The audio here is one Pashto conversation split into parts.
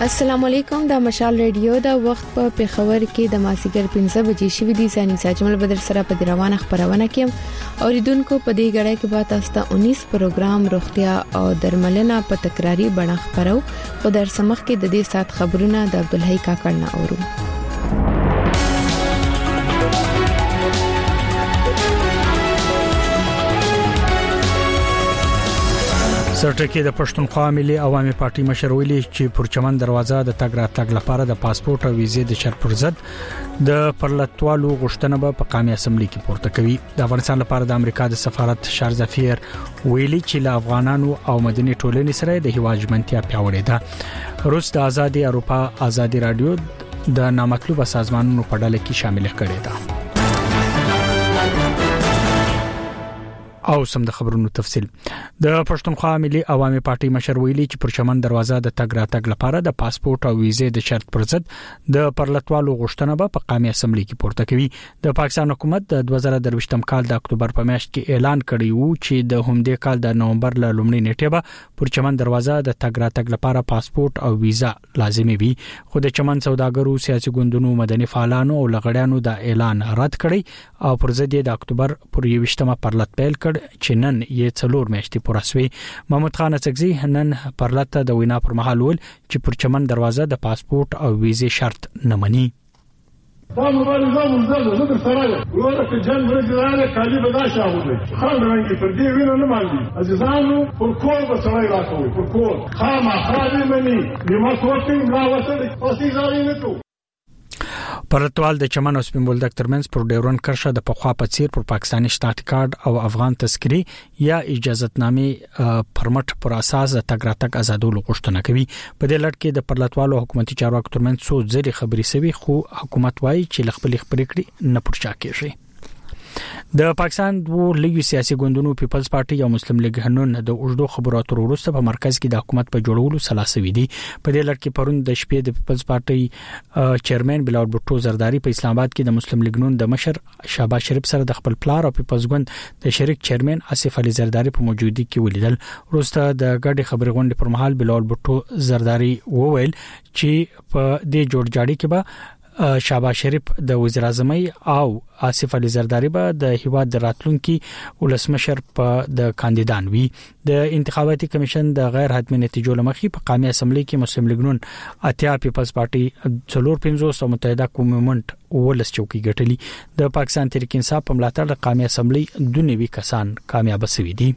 السلام علیکم د مشال ریډیو د وخت په پیښور کې د ماسیګر 15 بجې شوې دي ځاني ساجمل بدر سره په روانه خبرونه کې اوریدونکو په دې غړې کې به تاسو ته 19 پروګرام روغتیا او درملنه په تکراری بڼه خبرو خو در سمخ کې د دې سات خبرونه د عبدالحی کاکړ نه اورو سرټکی د پښتونخوا ملي عوامي پارټي مشر ویلي چې پرچمن دروازه د تګ راتګ لپاره د پاسپورت او ویزې د شرط پر ضد د پرلطوالو غوښتنه په قومي اسمبلی کې پورته کوي. د افغانستان لپاره د امریکا د سفارت شارزفیر ویلي چې له افغانانو او مدني ټولنې سره د هیواد ژمنتیا پیاوړې ده. روس د آزادي اروپا آزادي رادیو د نامطلوب سازمانونو په ډله کې شامل کړي ده. او سم د خبرونو تفصيل د پښتونخوا ملي عوامي پارټي مشر ویلي چې پرچمن دروازه د تګ راتګ لپاره د پاسپورت او ویزې د شرط پر ضد د پرلطوالو غوښتنه په قومي اسمبلی کې پورته کوي. د پاکستان حکومت د 2023م کال د اکتوبر په میاشت کې اعلان کړی وو چې د همدې کال د نومبر له لومړۍ نیټې به پرچمن دروازه د تګ راتګ لپاره پاسپورت او ویزا لازمي وي. خو د چمن سوداګرو سیاسي ګوندونو مدني فعالانو او لغړیانو د اعلان رد کړی او پر ضد د اکتوبر پر 20مه پرلط پیل کړ چې نن یې څلور میاشتې پوره شوې. محمود خان اڅکزي نن پرلطه د وینا پر مهال ول چې پرچمن دروازه د پاسپورت او ویزې شرط نه مني. دا مبارزه مزله زه سره ورته چې جن ورځاله کالي بداشه وځي خان رنګ پر دې وینه نه مانځي عزیزانو پر کور به سره راکوي پر کور خامہ خالي مني نیمه کوټي لا وسه پسې ځای نه تو پرلطوال د چمن او سپین بولدک ترمنځ پر ډیورن کرښه د پخوا په څیر پر پاکستاني شناخت کارت او افغان تذکری یا اجازهتنامې پرمټ پر اساس د تګ راتګ آزادولو غوښتنه کوي. په دې لړ کې د پرلطوالو حکومتي چارواکو ترمنځ څو ځلې خبرې شوي خو حکومت وايي چې خپل پریکړې نه پرچا کیږي. د پاکستان دوه لوی سیاسي ګوندونو پیپلز پارټي او مسلم لیگ هنون د اوږدو خبرو اترو وروسته په مرکز کې د حکومت په جوړولو سلاسوي دي. په دې لړ کې پرون د شپې د پیپلز پارټي چیرمن بلاول بوټو زرداری په اسلام آباد کې د مسلم لیگ نون د مشر شهباز شریف سره د خپل پلار او پیپلز ګوند د شریک چیرمن اسف علي زرداری په موجودګۍ کې ولیدل. وروسته د ګډي خبرې غونډې پر مهال بلاول بوټو زرداری وویل چې په دې جوړجاړي کې به شهباز شریف د وزیر اعظم او اسف علي زرداری به د هیواد د راتلونکي ولسمشر په د کاندیدان وي. د انتخاباتي کمیشن د غیر حتمی نتیجو لمخې په قومي اسمبلی کې مسلم لیگ نون اتیا پیپلز پارټي 450 او متحده کومنټ ولس چوکي ګټلي. د پاکستان تحریک انصاف په ملاتړ د قومي اسمبلی دونیوي کسان کامیاب شوي دي.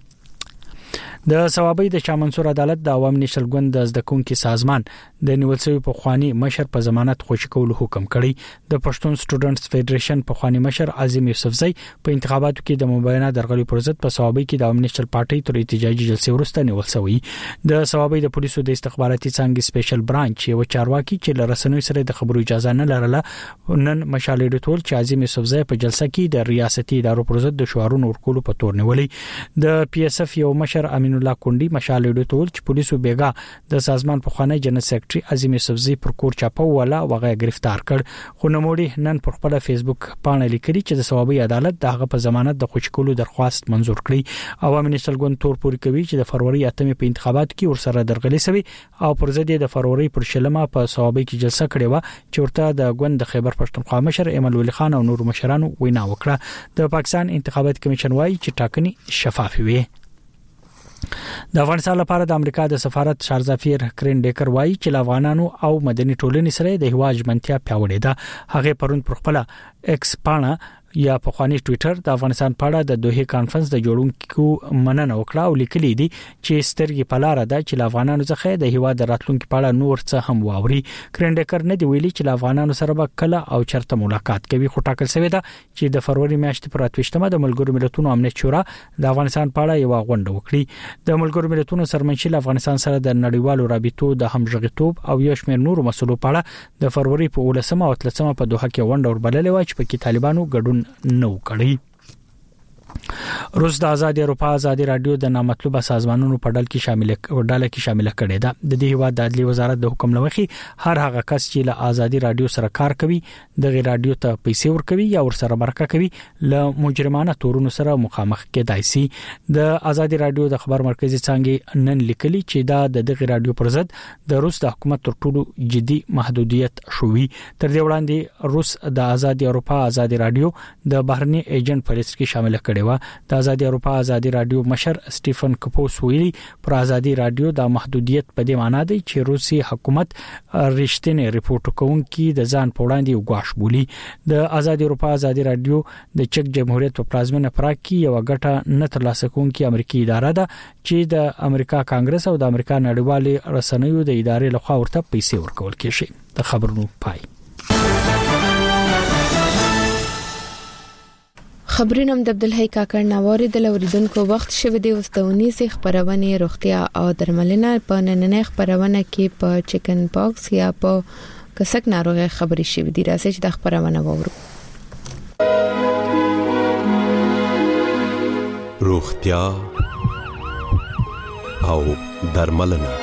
د ثوابي د شاه منصور عدالت د عوام نشل ګوند د زدکونکو سازمان د نیول شوی په خواني مشر په ضمانت خوشی کولو حکم کړی. د پښتون سټوډنټس فدریشن په خواني مشر عظیم یوسفزئی په انتخاباتو کې د مبینه درغلي پر ضد په ثوابي کې د عوام نشل پارټي تر احتجاجي جلسې وروسته نیول شوی. د ثوابي د پولیسو د استخباراتي څنګه سپیشل برانچ یو چارواکي چې لرسنوي سره د خبرو اجازه نه لرله نن مشال ډیټول چې عظیم یوسفزئی په جلسه کې د ریاستي ادارو پر ضد د شعارونو ورکولو په تور نیولې. د پی اس اف یو مشر امین الله کونډي مشال ډیټول چې پولیسو بیګا د سازمان په خانه جنرال سیکریټري عظیم یوسفزئی پر کور چاپو ولا وغه گرفتار کړ. خو نوموړي نن پر خپل فیسبوک باندې لیکلي چې د ثوابي عدالت دغه په ضمانت د خوشکولو درخواست منزور کړی. عوامي نشل ګوند تور پوري کوي چې د فروری 8 په انتخابات کې ورسره درغلي شوی او پر ضد د فروری پر شلمه په ثوابي کې جلسه کړې و چې ورته د ګوند د خیبر پښتونخوا مشر ایمل ولی خان او نور مشرانو وینا وکړه. د پاکستان انتخابات کمیشن وايي چې ټاکنې شفاف وي. د افغانستان لپاره د امریکا د سفارت شارزفیر کرین ډیکر وایي چې افغانانو او مدني ټولنې سره د هیواد ژمنتیا پیاوړې ده. هغه پرون پر خپل ایکس پاڼه یا په خواني ټوئیټر د افغانستان په اړه د دوه کانفرنس د جوړونکو مننه وکړه او لیکلي دي چې سترګې په لار ده چې افغانانو څخه د هیواد راتلونکو په اړه نور څه هم واوري. کرین ډیکر نه دی ویلي چې افغانانو سره به کله او چرته ملاقات کوي. خو ټاکل شوی ده چې د فروری میاشتې پر 28مه د ملګرو ملتونو امنیت شورا د افغانستان په اړه یو غونډه وکړي. د ملګرو ملتونو سرمنشي افغانستان سره د نړیوالو رابطو د همغږیتوب او یو شمېر نورو مسلو په اړه د فروری په 18مه او 13مه په دوحه کې غونډه وربللې و چې په کې طالبانو ګډون نه وکړي. روس د آزاد اروپا آزاد رادیو د نامطلوبه سازمانونو په ډله کې شامل کړي ده. د دې هیواد د عدلي وزارت د حکم لوخي هر هغه کس چې له آزادي رادیو سره کار کوي د غیر رادیو ته پیسې ورکوي یا ورسره مرکه کوي له مجرمانه تورونو سره مخامخ کېدای شي. د آزادي رادیو د خبر مرکزی څنګه نن لیکلي چې دا د دغه رادیو پر ضد د روس د حکومت تر ټولو جدي محدودیت شوی. تر دې وړاندې روس د آزادي اروپا آزادي رادیو د بهرني ایجنټ په لیست کې شامل کړي و. د آزادي اروپا آزادي رادیو مشر سټيفن کپوس ویلي پر آزادي رادیو د محدودیت په دې معنی دی چې روسي حکومت رښتینی ریپورت کوونکي د ځان په وړاندې وګواښ بولی. د آزادي اروپا آزادي رادیو د چک جمهوریت په پلازمینه پراګ کې یو غټه نه ترلاسه کوونکي امریکایي اداره ده چې د امریکا کانګرس او د امریکا نړیوالې رسنیو د ادارې لخوا ورته پیسې ورکول کیږي. د خبرونو پای. خبرونه د عبدالحی کاکړ ناوړي د لوریدونکو وخت شوه د وستونی سي خبرونه روغتیا او درملنه په نننۍ خبرونه کې په چکن پاکس یا په کسک ناروغي خبري شوه دي. راځي چې د خبرونه وورو. روغتیا او درملنه.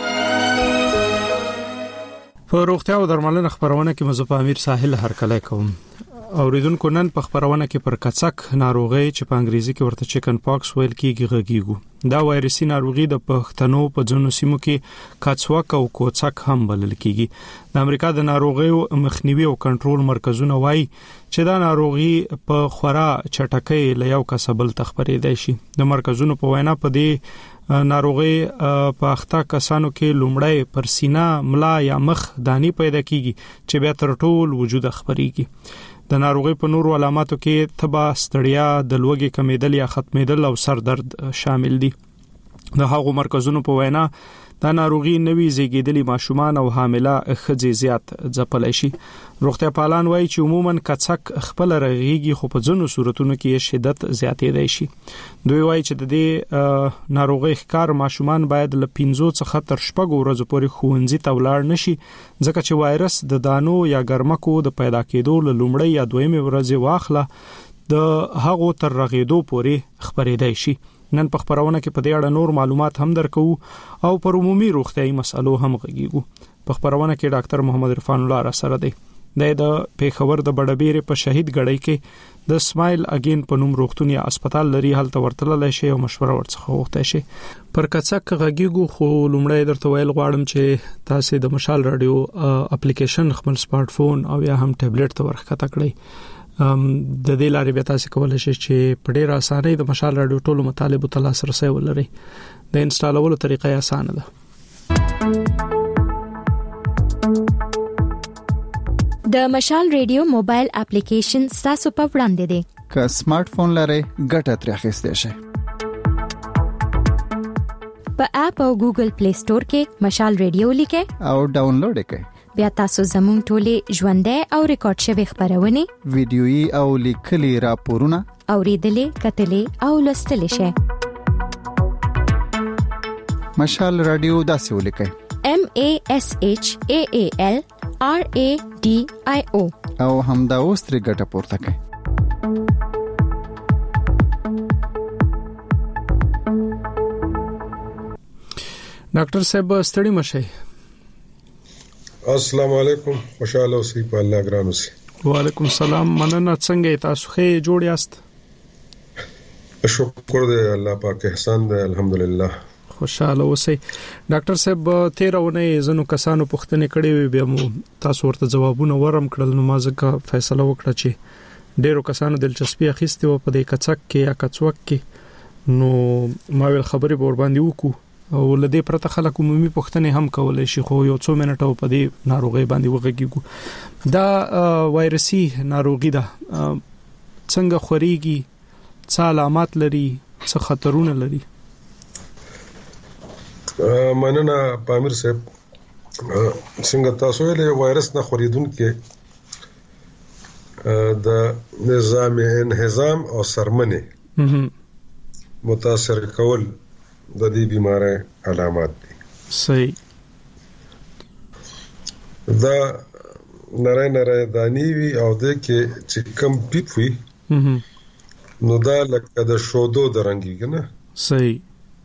په روغتیا او درملنه خبرونه کې مزه په امیر ساحل هرکلی کوم. اوریدونکو نن په خبرونه کې پر کڅک ناروغي چې په انګریزي کې ورته چکن پاکس ویل کیږي غږیږو. دا وایرسي ناروغي د پښتنو په ځینو سیمو کې کڅوک او کوڅک هم بلل کیږي. د امریکا د ناروغیو مخنیوي او کنټرول مرکزونه وایي چې دا ناروغي په خورا چټکۍ له یو کسبل تخبرېدای شي. د مرکزونو په وینا په دې ناروغي په اخته کسانو کې لومړی پر سینه ملا یا مخ دانی پیدا کیږي چې بیا تر ټول وجود خبريږي. د ناروغي په نورو علاماتو کې تبه، ستړیا، د لوګي کمیدل یا ختمېدل او سر درد شامل دي. د هغو مرکزونو په وینا دا ناروغي نوي زیږیدلي ماشومان او حامله ښځې زیات ځپلای شي. روغتیا پالان وایي چې عموما کڅک خپل رغيږي خو په ځینو صورتونو کې شدت زیاتېدای شي. دوی وایي چې د دې ناروغي ښکار ماشومان باید له 15 څخه تر 6 ورځې پورې ښوونځي ته ولاړ نشي ځکه چې وایرس د دانو یا ګرمکو د پیدا کېدو له لومړۍ یا دویمې ورځې واخله د هغو تر رغېدو پورې خبرېدای شي. نن په خبرونه کې په دې اړه نور معلومات هم درکو او پر عمومي روغتيایي مسلو هم غږیږو. په خبرونه کې ډاکټر محمد عرفان الله را سره دی. د پیښور د بډبېره په شهید غړی کې د سمایل اگین په نوم روغتونی هسپتال لري. هلته ورتللی شي او مشوره ورڅخه وغوښتای شي. پر کڅک غږیږو خو لومړی درته ویل غواړم چې تاسو د مشال رادیو اپلیکیشن خپل سمارټ فون او یا هم ټابلیټ ته ورخته کړئ. د دې لارې به تاسو کولای شئ چې په ډېر اسانۍ د مشال رادیو ټولو مطالبو ته لاسرسي ولرئ. د انسټالولو طریقه اسانه ده. د مشال رادیو موبایل اپلیکیشن تاسو په وړاندې دی. که سمارټ فون لرئ ګټه ترې اخیستئ شئ. په اپ او ګوګل پلی سٹور کې مشال رادیو لیکئ او ډاونلوډ کړئ. بیا تاسو زموږ ټولې ژوندۍ او ریکارډ شوی خبرونه ویډیويي او لیکلي راپورونه اوریدلې، کتلې او لوستلې شئ. مشال رادیو داسې ولیکئ: MASHAAL RADIO او همدا اوس ترې ګټه پورته کړئ. ډاکټر صاحب ستړي مشئ. السلام علیکم. خوشاله اوسئ په الله ګران اوسئ. وعلیکم السلام. مننه. څنګه تاسو ښه جوړ یاست؟ شکر دې الله پاک احسان دې الحمدلله. خوشاله اوسئ. ډاکټر صاحب 13 ونې زنو کسانو پوښتنه کړې وي بیا مو تاسو ورته جوابونه ورم کړل نو ما ځکه فیصله وکړه چې ډیرو کسانو دلچسپي اخیستې و په دې کڅک کې یا کڅوک کې نو ما ویل خبرې ور باندې وکړو او لدې پرته خلک عمومي پوښتنې هم کولای شي خو یو څو منټو په دې ناروغي باندې وغږیږو. دا وایرسي ناروغي ده څنګه خوريږي، څه علامات لري، څه خطرونه لري؟ مننه پامیر صاحب. څنګه تاسو له وایرس نه خوريدونکو د نظام انهضام او سرمنه متاثر کول د دې بیماری علامات دي. صحیح. دا نری دانی وی او د کې چې کم پیپ وي نو دا لکه د شودو د رنګي کنه صحیح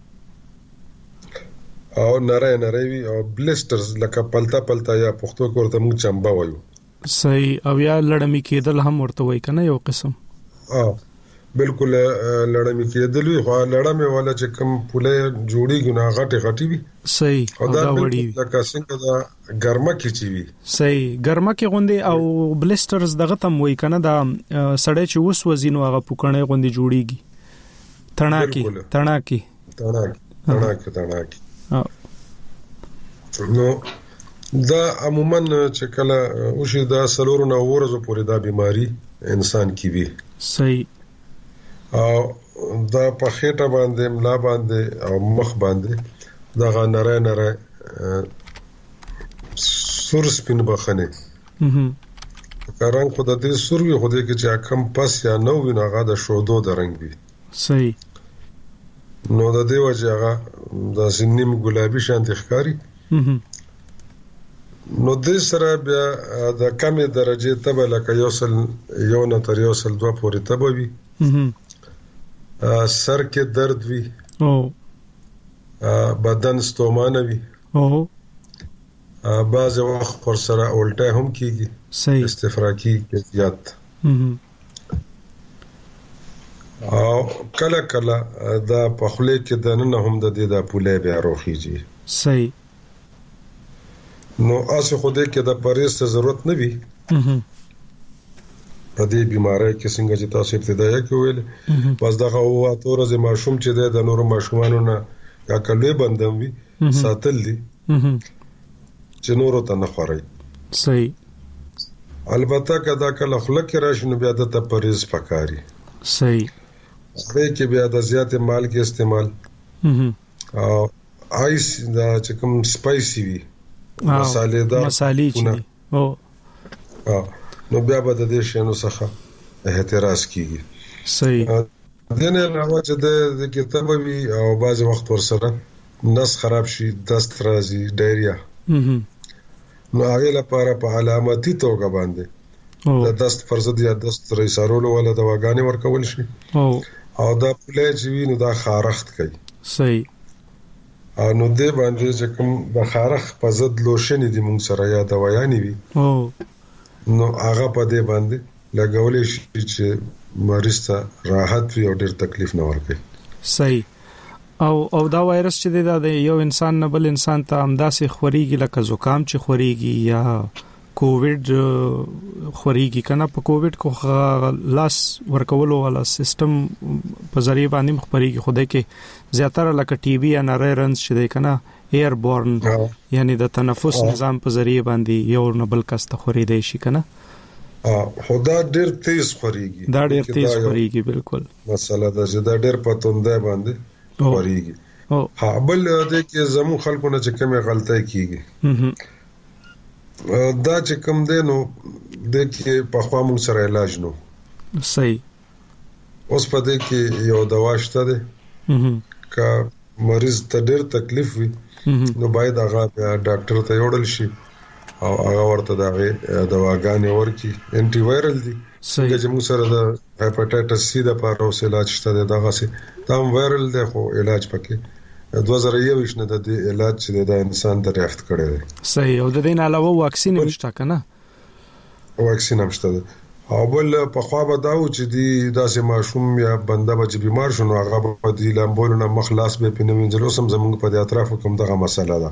او نری وي او بلسترز لکه پلتا یا پښتو کې ورته موږ چمبا وایو صحیح او یا لړمی کېدل هم ورته وای کنه یو قسم بالکل لړمی کېدل وي خو لړمه ولا چې کوم پوله جوړیږي نه غټي وي صحیح او دا وړي لکه څنګه دا ګرمه کې چی وي صحیح ګرمه کې غوندي او بلسترز دغه تم وای کنه دا سړی چې وس وزینو هغه پوکړې غوندي جوړیږي تڼاکی نو دا عموما چې کله وشي دا سلور نه ورځو پورې دا بیماری انسان کې وي صحیح او دا په خېټه باندې ملا باندې او مخ باندې دا نره سور سپین بخنه کاران خو د دې سور وي خو دې کې چې کم پس یا نو ویني هغه د شودو د رنگ وي صحیح نو د دې وجه هغه د سنیم ګلابي شانتي ښکاری نو د سره بیا د کمې درجه تبه لکه یو نه تر یو سل 2 پورې تبه وي سر کې درد وي بدن ستومانه وي بعض وخت پر سره الټه هم کیږي استفراقی کیفیت او کله دا په خله کې د نن هم د دې د پوله بیا روخیږي صحیح نو اسه خوده کې د پرهیز ته ضرورت نه وي په دې بیماری کې څنګه چې تاسو ابتدايي کې ویل پس دغه هوا تور از ماشوم چې د نورو ماشومانو نه یا کلوې بندم وي ساتل دي چې نورو ته نه خوري صحیح البته کدا کله خلک راشي نو بیا د پرهیز پکاري صحیح دې کې بیا د زیات مال کې استعمال او آیس دا چې کوم سپایسي وي مصالې چې نو بیا به د دې شنو څخه احتراز کیږي صحیح دنه راو چې د کتاب وی او بعض وخت ورسره نس خراب شي دست راځي ډایریا نو هغه لپاره په علامتي توګه باندې د دست فرض یا دست رئیسارولو ولا دواګانې ورکول شي او دا پله چې وینو دا خارخت کوي صحیح نو دې باندې چې کوم د خارخ په ضد لوشن دي موږ سره یا دوايانې وي نو هغه په دې باندې لګولې شي چې مریض ته راحت وي او ډېر تکلیف نه ورکړي صحیح او دا وایرس چې د یو انسان نه بل انسان ته همداسې خوريږي لکه زکام چې خوريږي یا کووډ خوريږي کنه په کووډ کو لاس ورکولو والا سیستم په ذریعہ باندې مخبريږي خوده کې زیاتره لکه ټي بي یا نری رنز چې دی کنه ایر بورن یعنی د تنفس نظام په ذریعہ باندې یو نه بل کس ته خوريدي شي کنه خدا ډېر تیز خوريږي دا ډېر تیز خوريږي بالکل مسله دا چې دا ډېر پتونده باندې خوريږي ها بل د کې زمو خلکو نه چې کومه غلطۍ کیږي دا چې کوم دینو د کې په خوا مون سره علاج نو صحیح اوس په دې کې یو دوا شته ده کا مریض ته ډېر تکلیف وي نو باید هغه ډاکټر ته یوړل شي او هغه ورته دا دواګانې ورکي انټي وایرل دي چې موږ سره د هپاتایټس سی د لپاره اوس علاج شته دغه سي دا وایرل ده خو علاج پکې 2021 نه د علاج چې د انسان دریافت کړي دي صحیح او د دې علاوه واکسین نشته کنه واکسین هم شته او بل په خوا به داو چې دی داسې ماشوم یا بنده به بیمار شونه هغه په دې لامبول نه مخلاص به پینوینځلو سم زموږ په اطراف کوم دغه مسله ده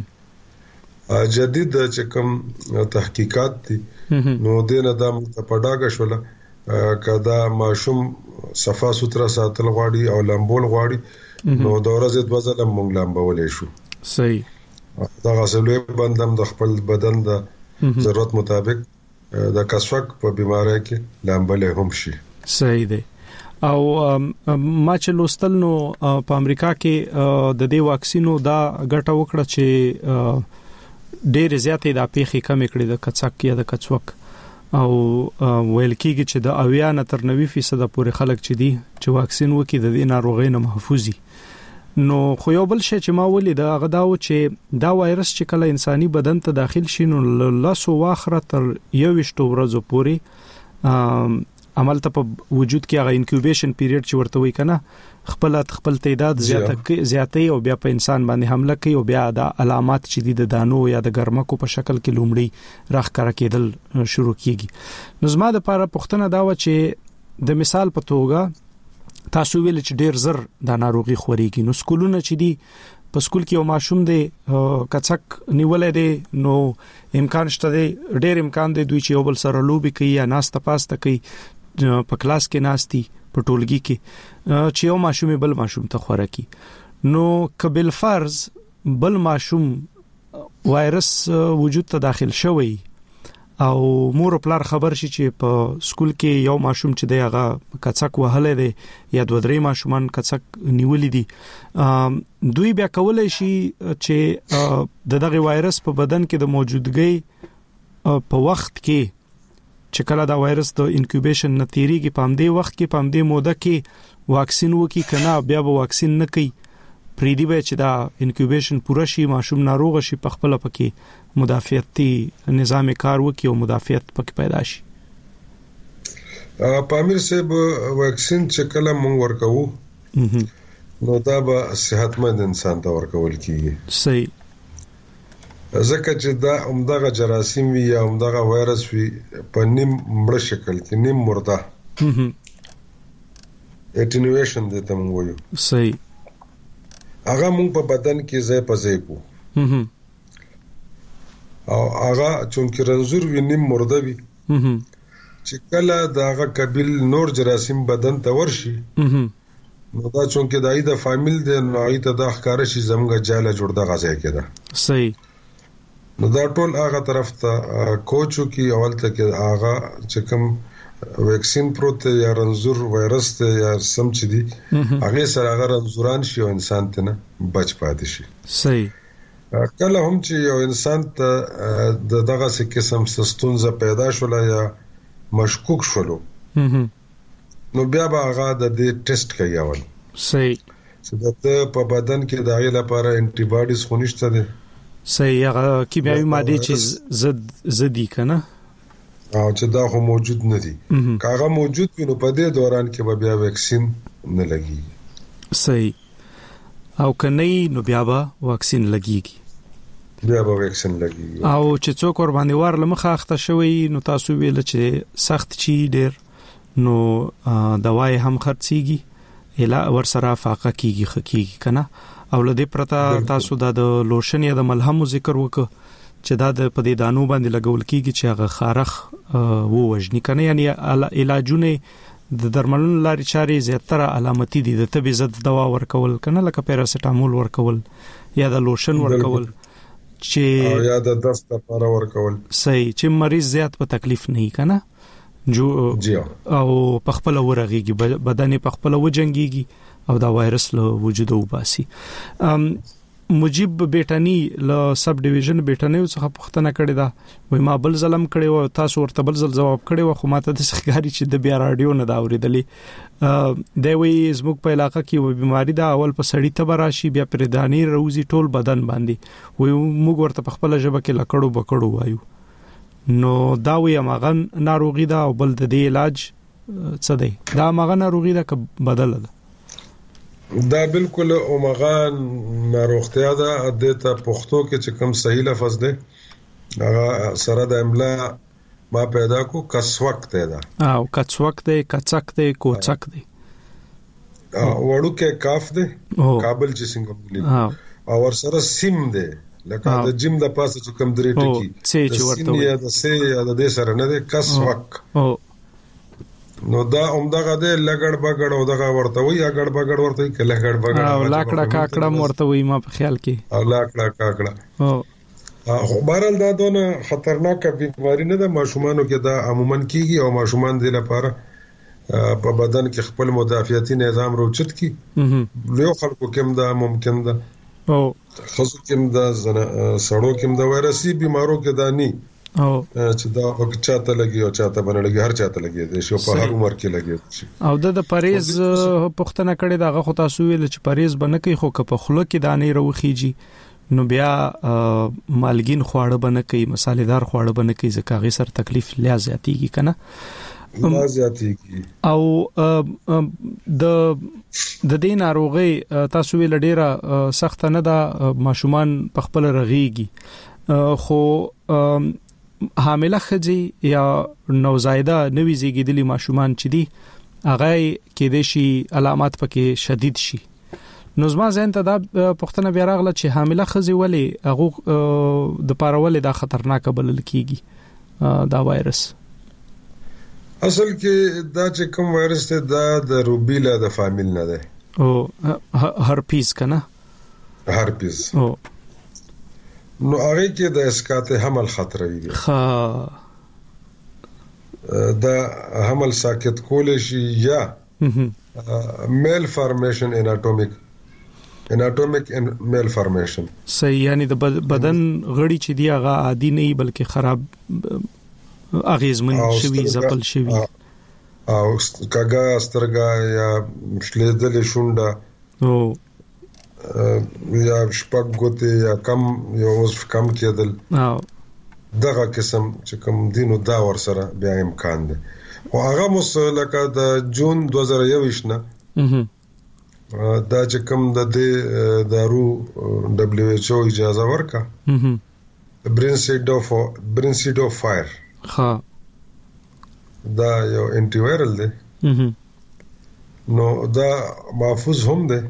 جدید چې کوم تحقیقات دي نو دینه د پډاګه شول کدا ماشوم صفا سوتره ساتل غواړي او لامبول غواړي نو د ورځې 2 ځله مونږ لامبولې شو صحیح دا غسلې بندم د خپل بدن د ضرورت مطابق د کسوک په بیماری کې لامبولې هم شي صحیح دی او ما چې لوستل نو په امریکا کې د دې واکسینو دا ګټه وکړه چې ډېر زیاتې د پیخي کم کړي د کڅک یا د کڅوک او ویل کېږي چې د 90 تر 90% پورې خلک چې دي چې واکسین وکړي د دې ناروغۍ نه محفوظي نو خو یو بل شی چې ما ولید هغه دا و چې دا وایرس چې کله انساني بدن ته داخل شي نو لاسو واخره تر 21 ورځې پورې عمل ته په وجود کې هغه انکیوبیشن پیریډ چې ورته وي کنه خپل تعداد زیاتې او بیا په انسان باندې حمله کوي او بیا د علامات چې د دانو یا د ګرمکو په شکل کې لومړی راخکاره کېدل شروع کیږي. نو زما د لپاره پوښتنه دا و چې د مثال په توګه تاسو ویل چې ډیر زر د ناروغي خوريږي، نو سکولونه چې دي په سکول کې یو ماشوم دی کڅک نیولې دی نو امکان شته دی ډېر امکان دی دوی چې یو بل سره لوبي کوي یا ناسته پاسته کوي په کلاس کې ناستي په ټولګي کې چې یو ماشوم بل ماشوم ته خوراکي، نو قبل فرض بل ماشوم وایرس وجود ته داخل شوی او مور پلار خبر شي چې په سکول کې یو ماشوم چې دی هغه کڅک وهله دی یا دوه درې ماشومان کڅک نیولې دي، دوی بیا کولای شي چې دغه وایرس په بدن کې د موجودګۍ په وخت کې چې کله دا وایرس د انکیوبیشن نتیریږي په همدې وخت کې په همدې موده کې واکسین وکي کنه بیا به واکسین نه کوي پریدي به چې دا انکیوبیشن پوره شي ماشوم ناروغ شي په خپل پکې مدافعتي نظام کار وکي او مدافعت پکې پیدا شي. پامیر صاحب واکسین چې کله مونږ ورکوو نو دا به صحتمند انسان ته ورکول کیږي. صحیح. ځکه چې دا عمدغه جراثیم وي یا عمدغه وایرس وي په نیم مړ شکل کې نیم مرده اټینویشن د تم وایو. صحیح. هغه مونږ په بدن کې ځای په ځای کو او هغه چونکه رنځور وي نیم مرده وي چې کله داغه قبیل نور جراثیم بدن ته ورشي نو دا چونکه دای د فامیل د نوعی ته د ښکار شي زمګه جاله جوړ د غځای کېده. صحیح. نو دا ټول هغه طرف ته کوچو کې اول ته کې هغه چې کوم ویکسین پروت یا رنځور وایرس ته یا سم چې دي هغه سره هغه رنځوران شي او انسان ته نه بچ پاتې شي. صحیح. کله هم چې یو انسان ته دغه څه قسم ستونزه پیدا شوله یا مشکوک شولو نو بیا به هغه د دې ټیسټ کوي اول. صحیح. چې د په بدن کې د هغې لپاره انټي باډیز خو نشته دي. صحیح. هغه کیمیاوي ماده چې زدي کنه او چې دا خو موجود نه دي کاغه موجود وي نو په دې دوران کې به بیا ویکسین نه لګي. صحیح. او کنه نو بیا به واکسین لګيږي. بیا به واکسین لګيږي او چې څوک ور باندې ور لمخه اخته شوی نو تاسو ویل چې سخت چی ډیر نو دوايي هم خرڅيږي اله ور سره فاقه کیږي خکېږي کنه او لدې پرتا تاسو د لوشن یا د ملهم ذکر وکړه چې دا د پدې دانو باندې لګول کیږي چې هغه خارخ ووجنی کنه یعنی علاجونه د درملونو لاري چاري زیاتره علامتي دي د طبي ضد دوا ورکول کنه لکه پیراسټامول ورکول یا د لوشن ورکول چې یا د دست لپاره ورکول. صحیح. چې مریض زیات په تکلیف نه کنه جو او په خپل ورغيږي بدن په خپل وجنګيږي او دا وایرس له وجود وباسي. مجيب بیٹانی له سب ډیویژن بیٹانی څخه پوښتنه کړې ده وای ما بل ظلم کړي او تاسو ورته بل ځل جواب کړي او خو ماته د سخګاری چې د بیا رادیو نه دا اوریدلې دی وی زموږ په علاقې کې و بیماری دا اول په سړی ته راشي بیا پر دانی روزي ټول بدن باندې وای موږ ورته په خپل ژبه کې لکړو بکړو وایو نو دا وی ماغن ناروغي دا او بل د علاج څه دی دا ماغن ناروغي دا بدل ده. دا بالکل اومغان ناروغتیا ده ادته پښتو کې چې کوم صحیح لفظ ده هغه سره د املا ما پیدا کو کڅوک ده او کڅوک ده کڅک ده کوڅک ده وړو کې کاف ده کابل چې څنګه ملي او ور سره سیم ده لکه د جیم د پاسه چې کوم درې ټکی چې ورته یا د سي یا د دې سره نه ده کڅوک نو دا عمدغه د لګړ بګړ او دغه ورته وي اګړ بګړ ورته کې لګړ بګړ او لاکړه کاکړه ورته وي ما په خیال کې او لاکړه کاکړه خو بهرال دا دونه خطرناک بیماری نه ده ماشومانو کې دا عموما کیږي او ماشومان د لپاره په بدن کې خپل مدافعتي نظام روچت کی له خلکو کې دا ممکن ده او خصوصا کې دا سړو کې دا وایرسي بیمارو کې دا ني او چې دا چاته لګي او چاته باندې لګي هر چاته لګي د شو په هر عمر کې لګي او د پریز پښتنه کړي دا خو تاسو ویل چې پریز بنه کوي خو په خله کې دانې روخيږي نو بیا مالګین خواړه بنه کوي مصالحدار خواړه بنه کوي ځکه غي سر تکلیف لیا زیاتیږي کنه زیاتېږي. او د دې ناروغي تاسو ویل ډیره سخت نه ده، ماشومان په خپل رغيږي، خو حامله خځې یا نوزایده نوې زیږیدلي ماشومان چې دي هغه کې د شي علامات پکې شدید شي. نو زما ځین ته دا پښتنه بیا راغله چې حامله خځې ولې هغه د پارولې دا خطرناک بلل کیږي دا وایرس. اصل کې دا چې کوم وایرس ته دا د روبیلا د فامیل نه ده، او هرپیس کنه، هرپیس. نو هغه کې د اسقاط حمل خطر وي. دا حمل ساکت کول شي یا میل فارمیشن اناټومیک میل فارمیشن. صحیح، یعنی د بدن غړي چې دی هغه عادي نه بلکې خراب اغیزمن شوی، زپل شوی، او کاګه سترګه یا شلیدل شونډه او یا شپږ ګوتې یا کم یو کم کېدل، دغه قسم چې کوم دینو دا ور سره بیا امکان دی. او هغه مسلکه د جون 2021 نه دا چې کوم د دارو WHO اجازه ورکا برینسیډوفایر دا یو انټي وایرل دی. نو دا محفوظ هم دی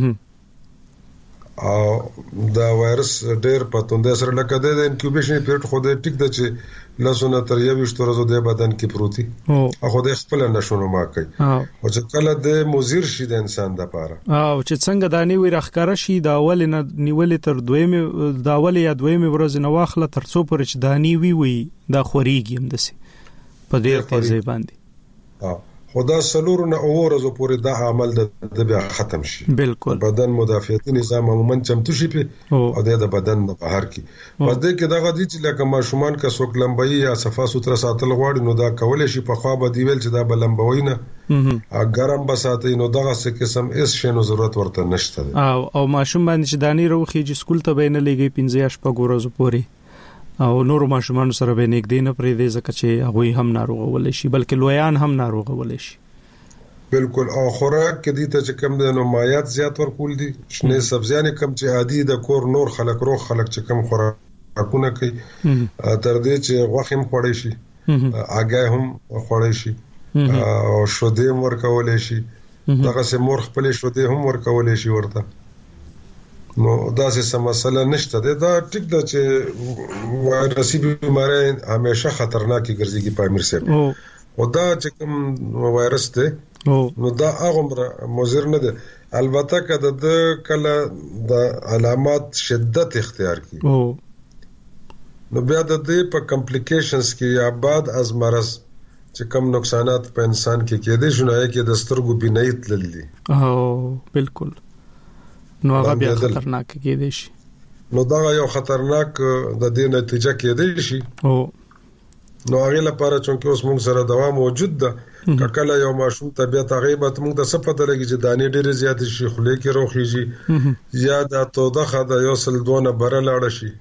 او دا وایرس ډېر پاتونده سره لکه د انکیوبیشن پیریډ خو دې ټیک د چې لاسونه تر 21 ورځې د بدن کې پروتي او خو دې خپل نشونه ما کوي او چې کله د مضر شي د انسان د پاره او چې څنګه دانی وی راخکاره شي دا اول نه نیولې تر دویمه دا اول یا دویمه ورځ نه واخله تر څو پر چې دانی وی دا خوريږي هم دسي په ډېر تیزه باندې. خدا سلور نه اورزو پورې دا عمل د بیا ختم شي. بالکل بدن مدافعتي نظام عموما چمتو شي په او د بدن د بهر کې پس دې کې دا غدي چې لکه ماشومان کا څوک لمبي یا صفا سوتره ساتل غواړي نو دا کول شي په خوا به دی ویل چې دا بلمبوي نه ګرم بساتې نو دغه څه قسم اس شنو ضرورت ورته نشته. او ماشوم باندې چې دانی روخي چې سکول ته بینه لګي 15 شپه ورځې پورې او نور ماشومان سره به نیک دینه پرې دې ځکه چې هغه هم ناروغه ولې شي بلکې لویان هم ناروغه ولې شي. بالکل. او خوراک کې دي ته چې کم د نمایات زیات ورکول دي، شنه سبزیانې کم چې عادي د کور نور خلک روغ خلک چې کم خوراکونه کوي تر دې چې غوښه هم خوړې شي، اګه هم خوړې شي او شودې هم ورکولې شي، دغه سه مور خپل شودې هم ورکولې شي ورته. نو دا څه مسله نشته دا ټیک ده چې وایرسي بیماری همیشه خطرناکي ګرځي په امیر صاحب. او دا چې کوم وایرس ده نو دا هغه مضر نه ده، البته کله د کله د علامات شدت اختیار کی نو بیا د دې په کمپلیکیشنز کې یا بعد از مرض چې کوم نقصانات په انسان کې کېدې شنو کې د سترګو بینایت للی. بالکل. نو هغه بیا خطرناک کېدې شي. نو دا یو خطرناک د دې نتیجه کېدې شي. نو هغه لپاره چې اوس موږ سره دوا موجود ده کله یو ماشوم طبيعت غیبت موږ د صفته لګي چې دانې ډېرې زیات شي خله کې روخيږي یا د توده د یو سل دونه بره لاړ شي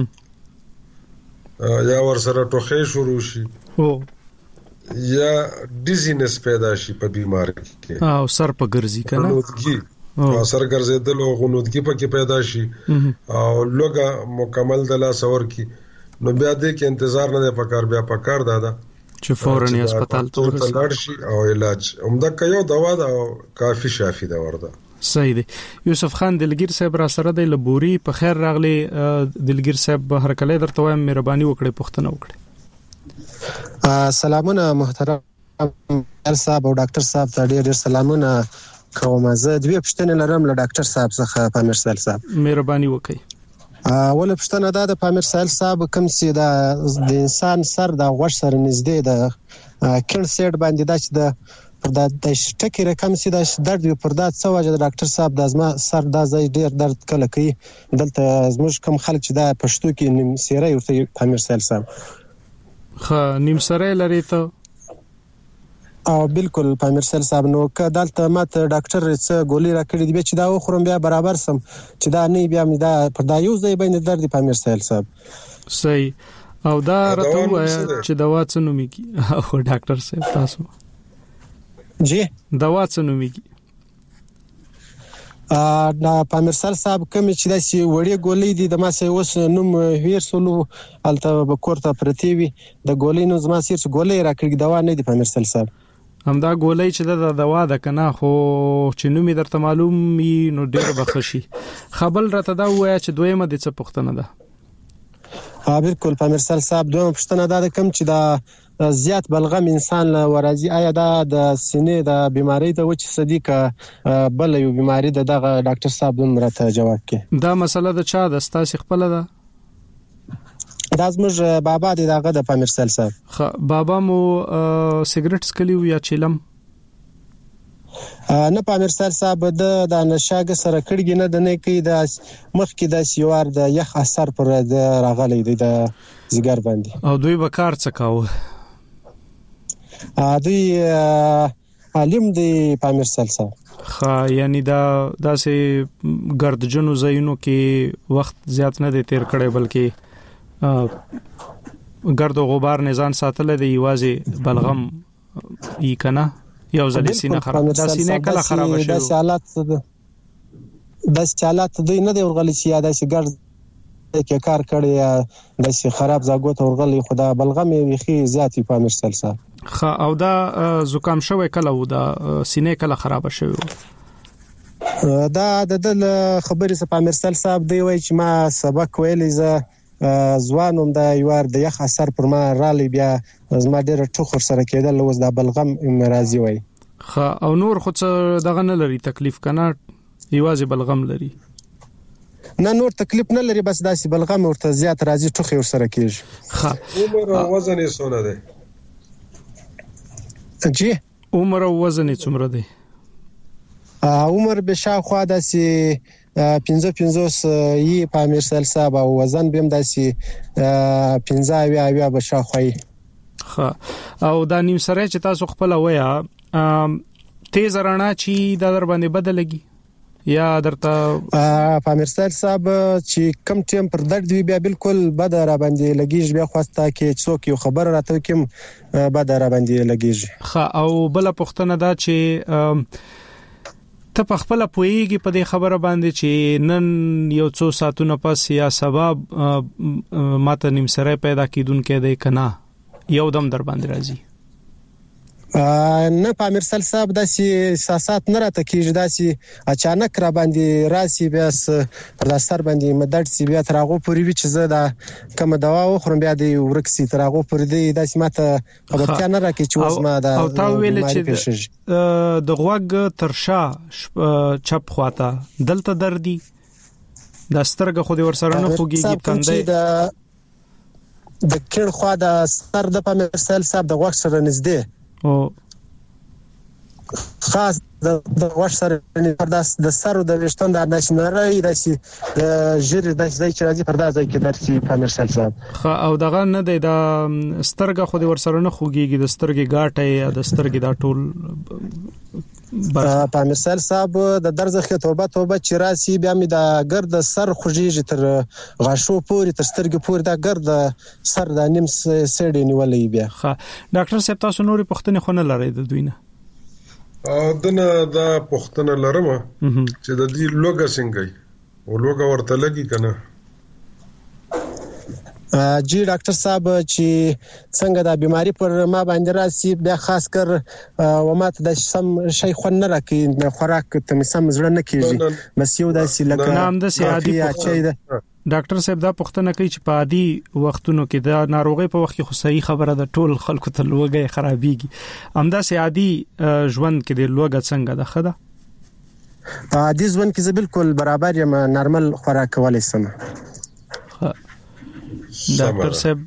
یا ور سره ټوخې شروع شي یا ډیزینس پیدا شي په بیماری کې او سر په ګرځي کنه او سر ګرځیدل او غنودګي پکې پیدا شي او لوګه مکمل د لاس اور کې نو بیا دې کې انتظار نه پکار بیا پکار دادا چې فورن هسپتال ته ورشي او علاج عمده کيو دوا دا کافي شافي دا ورده. صحیح دی. یوسف خان دلګیر صاحب را سره د لبوري په خیر راغلي. دلګیر صاحب هر کله درته وایم مهرباني وکړئ پوښتنه وکړئ. سلامونه محترم صاحب او ډاکټر صاحب ته ډېر سلامونه کوم. زه دوی پښتنه لرم له ډاکټر صاحب څخه پامیر سال صاحب مهرباني وکړئ. ول پښتنه دا د پامیر سال صاحب کوم سي دا د انسان سر د غوښ سره نږدې د کړ سیټ باندې دا چې د پر د ټکی رقم سي دا درد پر دا څه وجه د ډاکټر صاحب د ازما سر دا ځای ډیر درد کله کوي دلته زموږ کم خلک چې دا پښتو کې نیم سیره ورته پامیر سال صاحب نیم سره لري ته او بالکل پامیر سال صاحب نو که دلته ماته ډاکټر څه ګولې راکړي دی چې دا خورم بیا برابر سم چې دا نه بیا دا پر دا یو ځای باندې درد پامیر سال صاحب. صحیح. او دا راته وایي چې دوا څه نوميږي او ډاکټر صاحب تاسو جی دوا څه نوميږي پامیرسال صاحب کوم چې داسې وړي ګولې دي د ما سه اوس نوم هیر سولو الته بکورته پرتی وي د ګولې نو زما سیر ګولې راکړي دوا نه دي پامیرسال صاحب همدا ګولې چې د دوا د کنه خو چې نومي درته معلوم وي نو ډېر بخښي خپل راته دا وایي چې دویمه د څه پوښتنه ده بالکل پامیرسال صاحب دویمه پوښتنه ده کوم چې دا زیات بلغم انسان له ورازي آیا دا د سینې د بیماری د وچ صدیقه بل یو بیماری دغه ډاکټر صاحب هم راته جواب کړي دا مسله د چا د ستاسو خپل ده دا زموږ بابا دی دغه د پامیرسال صاحب بابا مو سیګریټ سکلیو یا چیلم نه پامیرسال صاحب د نشاګ سره کړګی نه د نه کې د مخ کې د سیوار د یخ اثر پر د راغلی دی د زیګر باندې او دوی به کار څه کاوه دوی عالم دی پامیرسال صاحب یعنی دا داسې ګردجنو زینو کې وخت زیات نه دی تیر کړي بلکې ګرد او غبار نه ځان ساتل دی یوازې بلغم ای کنه یو ځل سینه خراب دا سینه کله خراب شي دا حالات دوی نه دی ورغلی چې یا داسې ګرد کې کار کړي داسې خراب زاګوت ورغلی خدا بلغم ویخي زیاتی پامیرسال صاحب او دا زکام شوی کله و دا سینه کله خراب شوی دا د خبرې څخه پامیرسال صاحب دی وای چې ما سبق ویلې ز ځوانوم دا یوار د یخ اثر پر ما رالی بیا زما ډېر ټوخر سره کېدل اوس دا بلغم مرضی وای او نور خو څه دغه نه لري تکلیف کنه یوازې بلغم لري نه نور تکلیف نه لري بس داسې بلغم ورته زیات راځي ټوخي ور سره کېږي عمر او وزن یې څونه دی جی عمر او وزن یې څومره دی عمر به شاوخوا داسې 55 یې پامیرسال صاحب او وزن به هم داسې 15 به شاوخوي او دا نیم سره چې تاسو خپل ویا تیز رڼا چې د در باندې بدلږي یا درته پامیرسال صاحب چې کم ټیم پر درد وی بیا بالکل بد را باندې لګیږي بیا خواسته کې څوک یو خبر راته کوم بد را باندې لګیږي او بل پښتنه دا چې ته په خپل پوېږي په دې خبره باندې چې نن یو څو ساتونه پس یا سبب ماته نیم سره پیدا کیدون کې دی کنه یو دم در باندې راځي نه پامیرسال صاحب داسې احساسات نه راته کیږي داسې اچانک را باندې راسي بیا پر داستر باندې مدد سی بیا ترغه پوری وی چې زه دا کوم دوا وخورم بیا دی ورکسي ترغه پوری دی داسې ماته خبرتیا نه راکې چې اوس ما دا او تا ویل چې د غوګ ترشا چپ خواته دلته دردي د سترګه خو دې ورسره نه خوږي کندې د کړه خوا د سر د پامیرسال صاحب د غوښ سره نږدې او خاص د غوښ سره د سر او د وشتون د نشنري داسي جری داسي چې راځي پر داسې کې درسي پامیرسال صاحب او دغه نه دی د سترګه خو دې ورسره نه خوږي د سترګې غاټه یا د سترګې دا ټول پامیرسال صاحب د درځخه توبه چې راسي بیا می د ګرد سر خوږیږي تر غاښو پوري تر سترګې پوري دا ګرد سر د نیم سړی نیولې بیا ډاکټر صاحب تاسو نورې پوښتنې خو نه لرئ د دوی نه دنه دا پوښتنه لرم چې د دې لوګه څنګه او لوګه ورته لګي کنه جی ډاکټر صاحب چې څنګه دا بیماری پر ما باندې راسي بیا خاص کر و ماته د سم شي خو نه راکې خوراک ته سم زړه نه کیږي بس یو داسې لکه نام د سیادي ډاکټر صاحب دا پوښتنه کوي چې په عادي وختونو کې د ناروغي په وخت کې خو صحیح خبره ده ټول خلکو ته لوګي خرابيږي همدا سیادي ژوند کې د لوګه څنګه ده خده عادي ژوند کې زه بالکل برابر یم نارمل خوراک کولای سم ډاکټر صاحب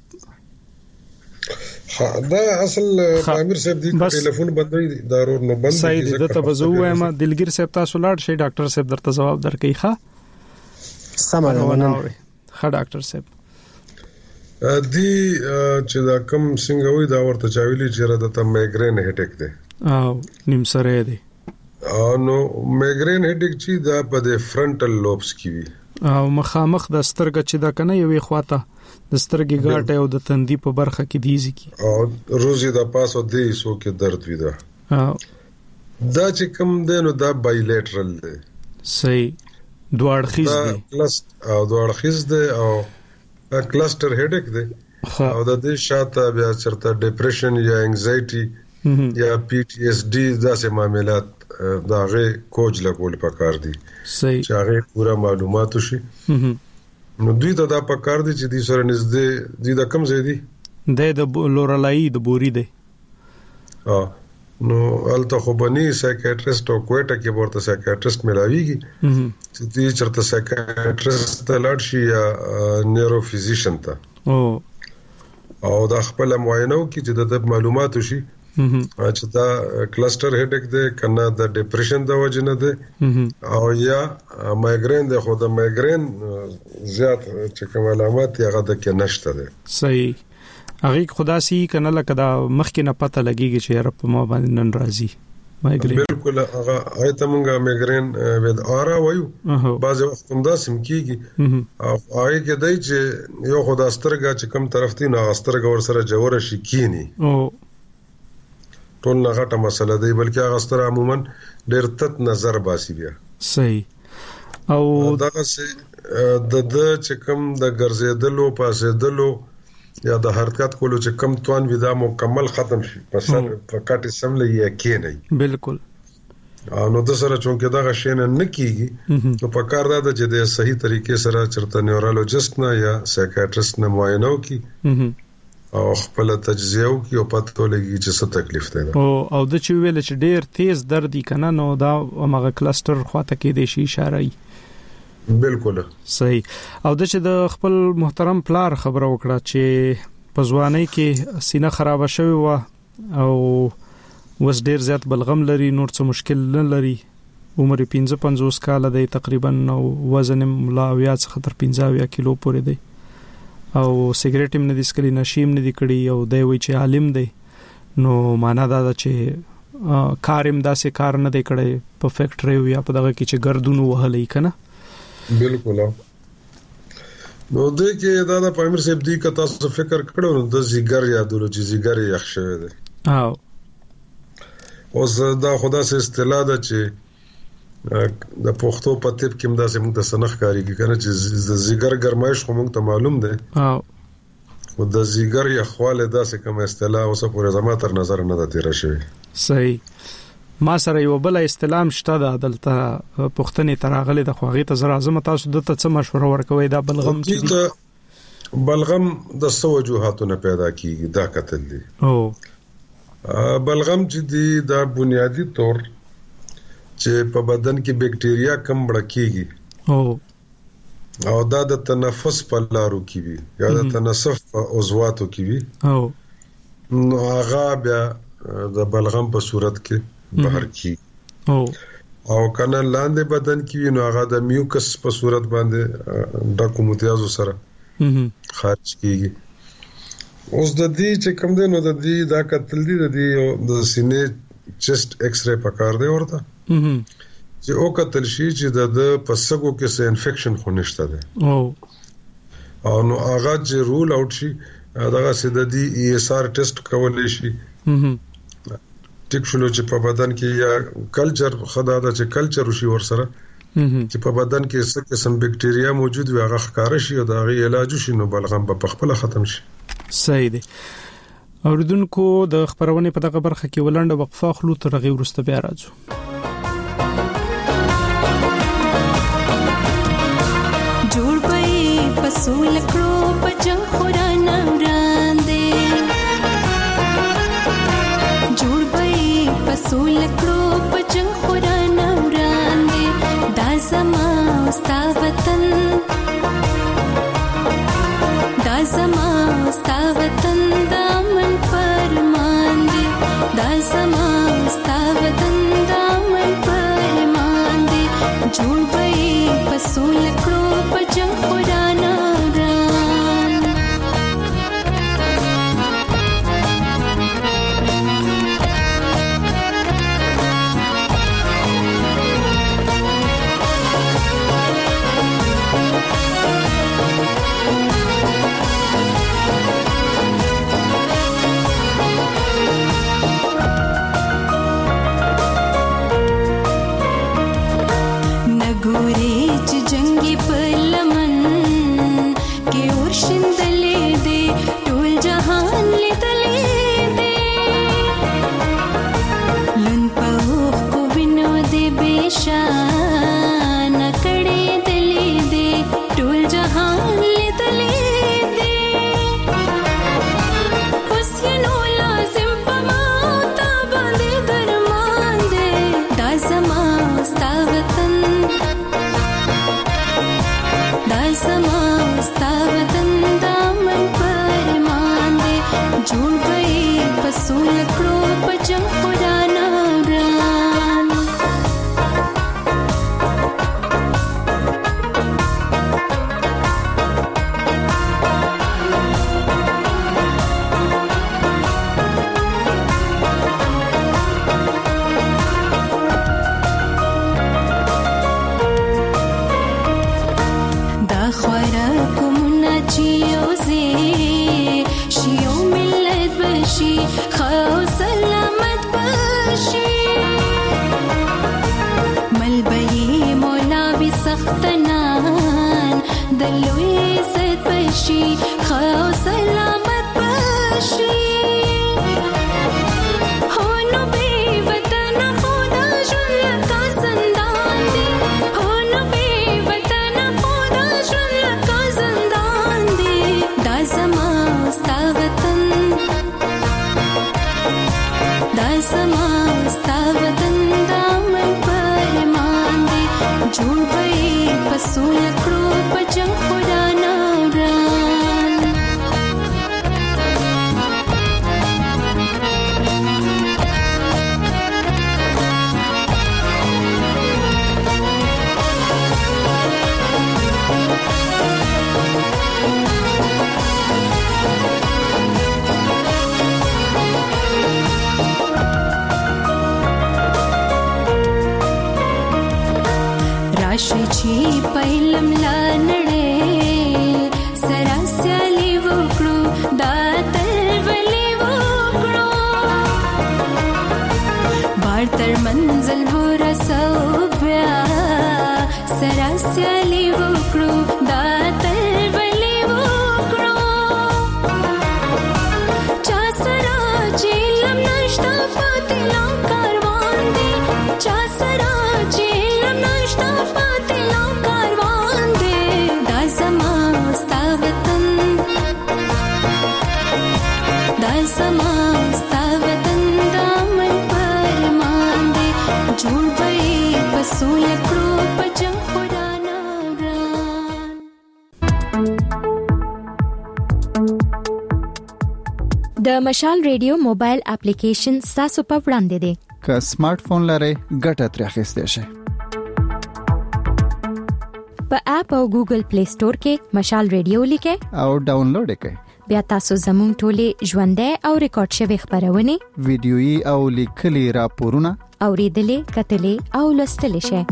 دا اصل امیر صاحب دی ټلیفون بندوي ضرور نه بند صحیح دي ته بزوه ما دلګیر صاحب تاسو لاړ شي ډاکټر صاحب درته جواب درکې ښه سمونه ښه ډاکټر صاحب دی چې دا کم څنګه وي دا ورته چاویلی چې را د مایګرین هټیک دی او نیم سره دی نو مایګرین هټیک چې دا په د فرنټل لوبس کې وي او مخامخ د سترګې چې دا کنه یوې خواته د سترګې ګاټه او د تندي په برخه کې دیږي کی او روزي د پاسو دی سو کې درد وي دا چې کوم دی نو دا بایلیټرل دی صحیح دوړخیز دی دوړخیز دی او کلسټر هډیک دی او د دې شاته بیا چرته ډیپریشن یا انزایټي یا پی ټی ایس ډي داسې معاملات داغه کوج لګول پکار دي صحیح چې هغه پورا معلومات شي نو دوی ته دا پکار دي چې د سره نږدې دي د کم ځای دي د لورلای د بوري دی نو الته خو بني سایکیاټریست او کوټه کې ورته سایکیاټریست ملاويږي چې دې چرته سایکیاټریست ته لاړ شي یا نیورو فزیشن ته او دا خپل معاینه کوي چې د معلوماتو شي چې دا کلسټر هډیک دی کنه د ډیپریشن د وجه نه دی او یا مایګرین دی خو د مایګرین زیات چې کوم علامات یې غته کې نشته دی صحیح هغه خدا سي کنه لکه دا مخکې نه پته لګيږي چې رب ما باندې نن راضي مایګرین بالکل هغه ایته مونږه مایګرین ود اورا وایو بعض وخت هم دا سم کیږي او هغه کې دای چې یو خدا سترګه چې کوم طرف دی نو سترګه ور سره جوړه شي کینی ټول نه غټه مسله دی بلکې هغه ستر عموما ډېر تت نظر باسي بیا صحیح او دا چې د چې کوم د ګرځېدلو پاسېدلو یا د حرکت کولو چې کم توان ودا مکمل ختم شي پس په کاټ سمله یې کې نه بالکل نو د سره چونکه دا غشنه نه کیږي نو په کار دا چې د صحیح طریقې سره چرته نیورولوژیست نه یا سایکیاټریست نه معاینه وکي او خپل تجزیه وکي او پته لګي چې څه تکلیف دی او د چې ویل چې ډېر تیز درد کنه نو دا هغه کلسټر خواته کې د شي اشاره ای بالکل صحیح او د چې د خپل محترم پلار خبره وکړه چې په ځوانۍ کې سینه خراب شوی و او وس ډیر زیات بلغم لري نور څه مشکل نه لري عمر 55 کال دی تقریبا او وزن ملاویا څخه تر 15 کیلو پورې دی او سیګریټ هم نه دي سکري نشیم نه دي کړی او دی وی چې عالم دی نو معنا دا چې کارم داسې کار نه دی کړی په فیکټری یا په دغه کې چې ګردونو وهلې کنه بالکل نو د کې دا د پامیر صاحب دی که تاسو فکر کړو د زیګر یادولو چې زیګر یخ شوی دی اوس دا خدا سه اصطلاح ده چې د پښتو په تپ کې مدا سه موږ ته سنخ کاری کی کنه چې د زیګر ګرمایش خو موږ ته معلوم ده او د زیګر یخواله دا سه کوم اصطلاح اوسه پورې زما تر نظر نه ده تیر شوی صحیح ما سره یو بل استلام شته د عدالت پښتنې تراغله د خوغې ته زرا اعظم تاسو د څه مشوره ورکوي دا بلغم چې بلغم د سو وجوهاتونه پیدا کیږي دا قتل دي بلغم چې دی دا بنیادی طور چې په بدن کې بکټیریا کم بړکیږي او دا د تنفس په لارو کې وي یا د تنفس په عضواتو کې وي نو هغه بیا د بلغم په صورت کې بهر کی او کنه لاندې بدن کې نو هغه د میوکس په صورت باندې ډاکو متیازو سره خارج کیږي اوس د دې چې کوم دی نو د دې دا قتل دی د دې سینې چست ایکس ری پکار دی ورته چې او قتل شي چې د پسګو کې څه انفیکشن خو نشته دی او نو هغه چې رول اوټ شي دا سید دی ای اس آر ټیسټ کولای شي ټیک شلو چې په بدن کې یا کلچر خدا دا چې کلچر وشي ور سره چې په بدن کې څه قسم بکټیریا موجود وي هغه ښکار شي او دا غي علاج شي نو بلغم په خپل ختم شي صحیح دی اوردونکو د خبرونه په دغه برخه کې ولنډه وقفه خلو تر غي ورسته بیا راځو جوړ پي پسول کړو پجن خورانه پسول کړو پجن خورانه وړاندې دا زما ستا وطن دا زما ستا وطن دا من فرمان دی دا زما ستا وطن دا من فرمان دی جوړ به پسول کړو پجن خورانه سختنان دلوي عزت بشي خو سلامت بشي هونو بي وطن خدا جن لکا زندان دے هونو بي وطن خدا جن لکا زندان دے دا زما ستا وطن دا زما ستا وطن دا من پرمان دے جوړ بھئی پسول کړو پجنګ خدا نوران راشي چې پهلم لانړې سراسالي وکړو دا تلولي وکړو بار تر منزل ورسو بیا سراسالي وکړو دا تلولي وکړو چا سره چې لم نشتا پاتې لا کاروان دی چا سره چې لم نشتا جوړ بھئی پسول کړو پجنګ خدا نوران د مشال ریډیو موبایل اپلیکیشن تاسو په وړاندې دی که سمارټ فون لرئ ګټه ترې اخیستئ شئ په اپ او ګوګل پلی سٹور کې مشال ریډیو لیکئ او ډاونلوډ یې کړئ بیا تاسو زموږ ټولې ژوندۍ او ریکارډ شوی خبرونه ویډیويي او لیکلي راپورونه اوریدلې کتلې او لوستلې شئ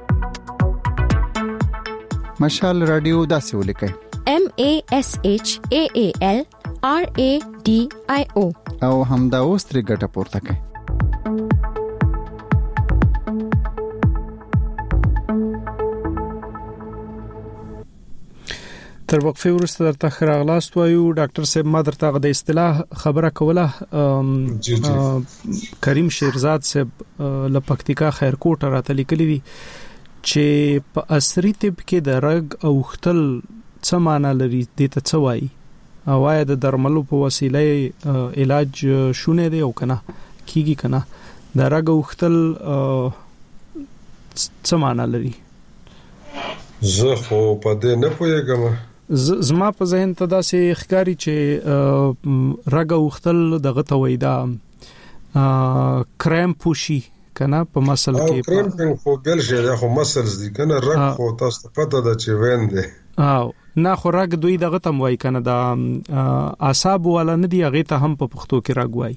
مشال رادیو داسې ولیکئ MASHAALRADIO او همدا اوس ترې ګټه پورته کړئ تر وقفه وروسته درته خراغلاست وایو ډاکټر صاحب ما درته غو د اصطلاح خبره کوله کریم شیرزاد صاحب لپکتیکا خیرکوټ راته لیکلی دي چې په عصري طب کې د رګ او ختل څه معنی لري د ته څه وایي او آیا د درملو په وسیله علاج شونه دی او کنه کیږي کنه د رګ او ختل څه معنی لري زه خو په دې نه پوهیږم زما په ذهن ته داسې ښکاری چې رګ او ختل دغه ته وای دا کریم پوشي کنه په مسل کې کریم خو بل شي دا خو مسلز دي کنه رګ خو تاسو پته ده چې وین دي او نه خو رګ دوی دغه تم وای کنه دا اعصاب ولا نه دی هغه ته هم په پښتو کې رګ وای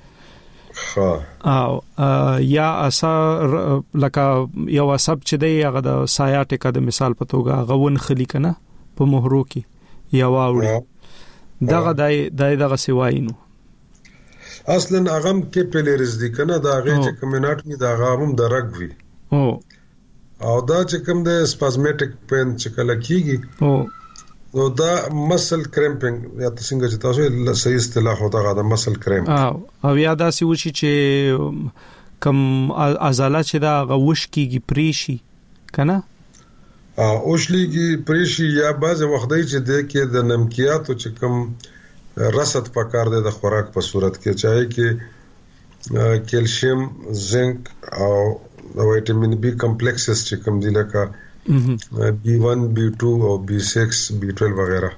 او یا لکه یو عصب چې دی هغه د سایاټیکا د مثال په توګه غون خلی کنه په مهرو کې یا واوړي دغه دغه سوایینو اصلا هغه کې پیلریز دي کنه دا هغه چې کمینات می دا هغه هم درګ وی او دا چې کوم د سپازمیټک پین چې کله کیږي نو دا مسل کرمپینګ یا څنګه چې تاسو صحیح اصطلاح هوتا غا مسل کرمپ او یا دا سی وشي چې کم عضلات چې دا غوش کیږي پریشي کنه اوشلیږي پریشي یا بعض وخت دی چې د کې د نمکیاتو چې کم رسد پکار دی د خوراک په صورت کې چاهي کې کیلشیم زنک او وټامین بی کمپلیکسز چې کم دي لکه B1 B2 او B6 B12 وغیرہ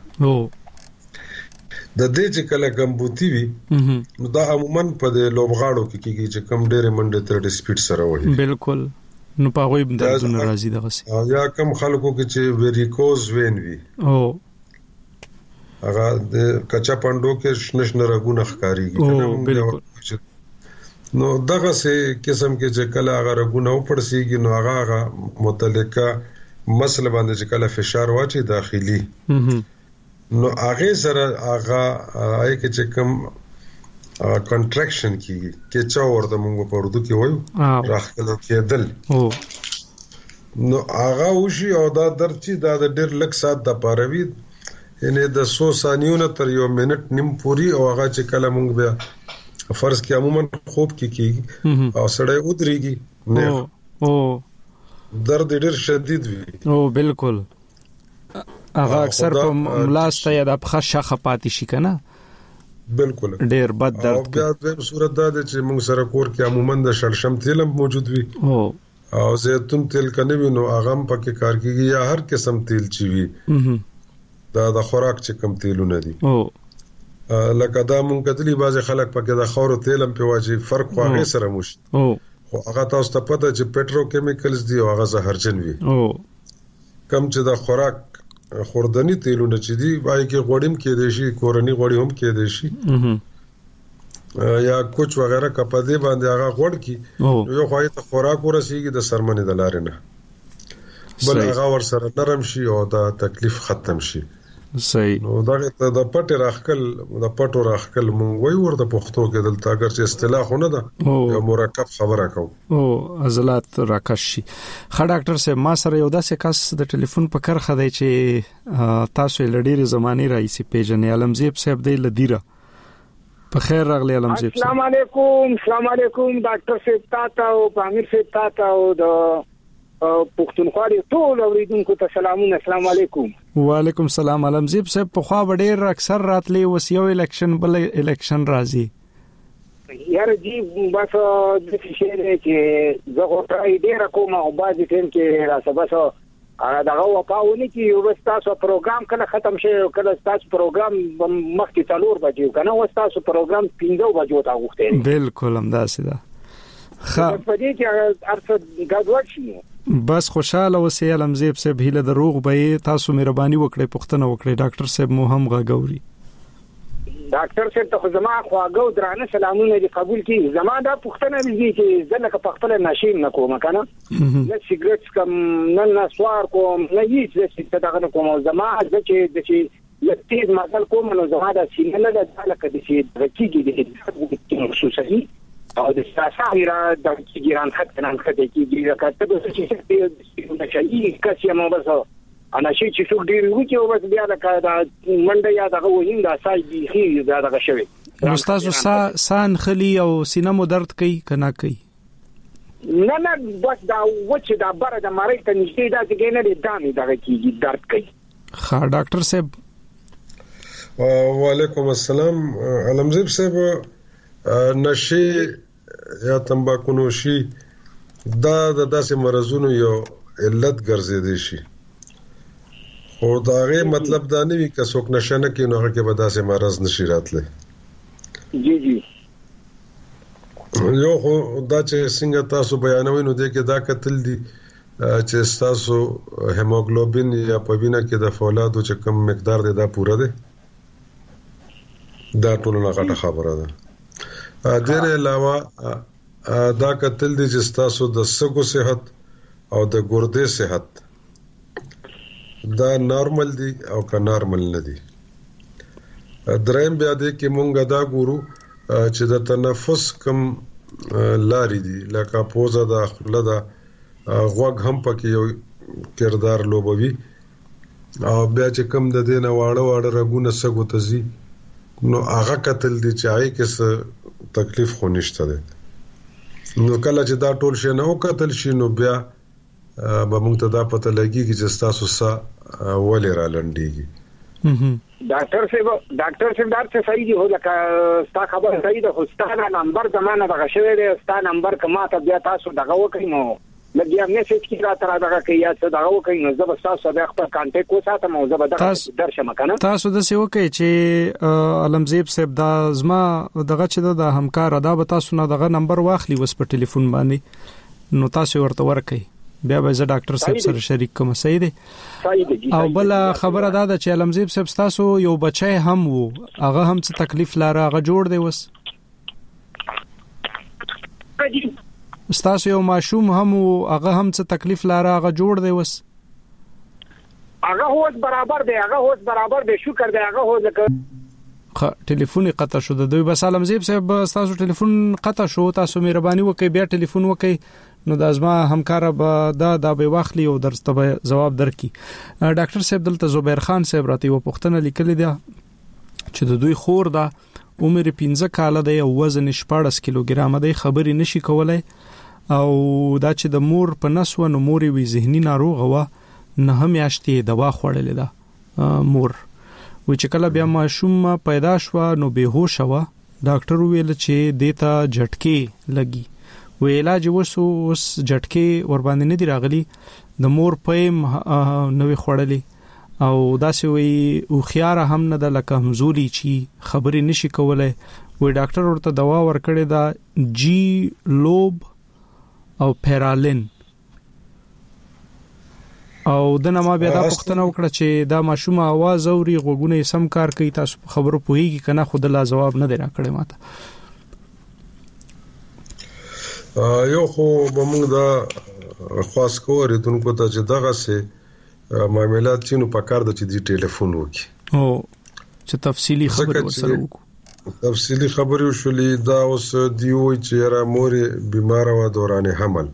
د دې چې کله کمبوتی وي نو دا عموما په لوبغاړو کې کیږي چې کم ډېر منډه تر سپیډ سره وایي بالکل نو په غوي بدلون راځي دغه یا کم خلکو کې چې ویریکوز وین وي هغه د کچا پاندو کې شنشن رګونه ښکاریږي بالکل نو دغه سه قسم کې چې کله هغه رګونه وپړسیږي نو هغه متعلقه مسله باندې چې کله فشار واچي داخلي نو هغه سره هغه آی کې چې کوم کنټراکشن کیږي چې چا ورته موږ په اردو کې وایو راخله کېدل نو هغه وشي او دا درد چې دا د ډېر لږ سات د پاروي یعنی د 100 ثانیو نه تر یو منټ نیم پوری او هغه چې کله مونږ بیا فرض کې عموما خوب کې کیږي او سړی ودرېږي نه او درد ډېر شدید وي او بالکل هغه اکثر په ملاسته یا د پخه شخه پاتې شي کنه بالکل ډېر بد درد او بیا د صورت دا چې موږ سره کور کې عموما د شړشم تیل موجود وي او زیتون تیل کنه وي نو هغه پکې کار کوي یا هر قسم تیل چي وي دا د خوراک چې کم تیلونه دي لکه دا مونږ کتلی بعض خلک پکې د خورو تیل هم په واجب فرق واغې سره موشي خو هغه تاسو ته پته چې پټرو کیمیکلز دي او هغه زهرجن وي کم چې د خوراک خوردنی تیلونه چې دي وایي کې غوړیم کې دي شي کورنی غوړی هم کې دي شي یا کوچ وغیرہ کپدې باندې هغه غوړ کی یو خوای ته خوراک ورسیږي د سرمنې د لارې نه بل هغه ور سره نرم شي او دا تکلیف ختم شي صحیح نو دا د پټ راخکل د پټو راخکل مونږ وای ورته پښتو کې دلته اگر چې اصطلاح نه ده یو مرکب خبره کو عضلات راکش شي خا ډاکټر صاحب ما سره یو داسې کس د ټلیفون په کرخه دی چې تاسو لډيري زماني رئیس پیجن علمزیب صاحب دی لدیره په خیر راغلی علمزیب السلام علیکم ډاکټر صاحب تاسو او امیر صاحب تاسو د پښتونخوا ټول اوریدونکو ته سلامونه السلام علیکم وعلیکم السلام علمزیب صاحب په خوا ډېر اکثر راتلې وسیو الیکشن بل الیکشن راځي یار جی بس د شي چې زه غوړای ډېر کوم او باز ټیم کې راځه دغه وپاونه کې یو تاسو پروګرام کله ختم شي او کله تاسو پروګرام مخکې 4 بجې کنه و تاسو پروګرام 5 بجو ته غوښته بالکل همداسې ده خا په دې کې ارڅ غاډوړ شي بس خوشاله اوسئ علمزیب صاحب هیله دروغ به تاسو مهرباني وکړئ پښتنه وکړئ ډاکټر صاحب مو هم غاګوري ډاکټر صاحب ته زما خواږه درانه سلامونه دي قبول کړئ زما دا پښتنه دي چې ځنه په خپل نشیم نکوم کنه نه سیګریټ کم نه نسوار کوم نه هیڅ څه دغه کوم زما چې لتیز مازل کوم نو زما دا سینه نه ده لکه د شي رکیږي د خصوصي او د ساسه را د ګیران خط نه خدای کیږي راکته به چې د شي کسي مو بس انا شي چې څوک ډیر وکی او بس بیا لکه دا منډه یا دغه وین دا سای دی خي دا دغه شوی استاد سان خلی او سینه مو درد کوي کنه کوي نه بس دا وچ دا بره د مری ته نشته دا چې نه دی دامي دغه کیږي درد کوي ها ډاکټر صاحب وعلیکم السلام علمزیب صاحب نشي یا تمباکو نوشي دا د داسې مرزونو یو علت ګرځیدي شي او دا غي مطلب دا نه وي که څوک نشه نه کوي نو هغه کې به داسې مرز نشي راتلی جی یو خو دا چې څنګه تاسو بیانوي نو دې کې دا کتل دي چې تاسو هیموګلوبین یا په وینه کې د فولادو چې کم مقدار دی دا پوره دی دا ټول نه غټه خبره ده دغه علاوه دا کتل دي چې تاسو د سګو صحت او د ګردې صحت دا نارمل دي او که نارمل نه دي دریم بیا دې کې مونږ دا ګورو چې د تنفس کم لاري دي لکه پوزه د خپل د غوږ هم پکې یو کردار لوبوي او بیا چې کم د دینه واړه رګونه سګو تزي نو هغه کتل دي چې هغه کې څه تکلیف خو نشته ده نو کله چې دا ټول شي نه وکتل شي نو بیا به موږ ته دا پته لګيږي چې تاسو سره ولې را لنډيږي ډاکټر صاحب دا څه صحیح دی هو لکه ستا خبر صحیح ده خو ستا نمبر زمانه دغه شوی دی ستا نمبر کما ته بیا تاسو دغه وکړئ نو لګي هم نه چې را تر دغه کې یا څه دغه وکړئ نو زه به تاسو بیا خپل کانټیکټ وساتم او زه به درشم کنه تاسو د څه وکړئ چې علمزیب صاحب دا زما دغه چې د همکار ادا به تاسو نه دغه نمبر واخلي وس په ټلیفون باندې نو تاسو ورته ورکئ بیا به زه ډاکټر صاحب سره شریک کوم صحیح دی او بل خبره دا ده چې علمزیب صاحب تاسو یو بچی هم وو هغه هم څه تکلیف لاره هغه جوړ دی وس تاسو یو ماشوم هم وو هغه هم څه تکلیف لاره هغه جوړ دی وس هغه هوس برابر دی شکر دی هغه هو لکه ټلیفون قطع شو د دوی بس علمزیب صاحب تاسو ټلیفون قطع شو تاسو مهرباني وکړئ بیا ټلیفون وکړئ نو د ازما همکار به دا به واخلي او درسته جواب درکې. ډاکټر صاحب دلته زبیر خان صاحب راته یو پوښتنه لیکلې ده چې د دوی خور ده عمر 15 کال ده او وزن 14 کیلوګرام ده، خبرې نشي کولای او دا چې د مور په نسو نو مور وی ذهني ناروغه و نه هم یاشتې دوا خوړلې ده مور و چې کله بیا ماشوم پیدا شو نو به هوش و ډاکټر ویل چې دیتا جټکي لګي و علاج وسوس جټکي ور باندې نه دی راغلي د مور پېم نوې خوړلې او داسې وی او خيار هم نه د لکه همزوري چی خبرې نشي کولای و ډاکټر ورته دوا ورکړې دا جی لوب او پیرالین او د نما بیا دا پښتنه وکړه چې دا ماشوم आवाज اوري غوګونه سم کار کوي، تاسو خبرو پوهیږي کنه خود لا جواب نه دی راکړی ماته. یو خو موږ دا خاص کوو ریتونکو ته چې دغه سه معاملات چینو پکار د چې دی ټلیفون وکي او چې تفصیلی خبرې وسره وکړو. تفصیلی خبرې وشولې دا اوس دی وای چې را مور بیمار و دوران حمل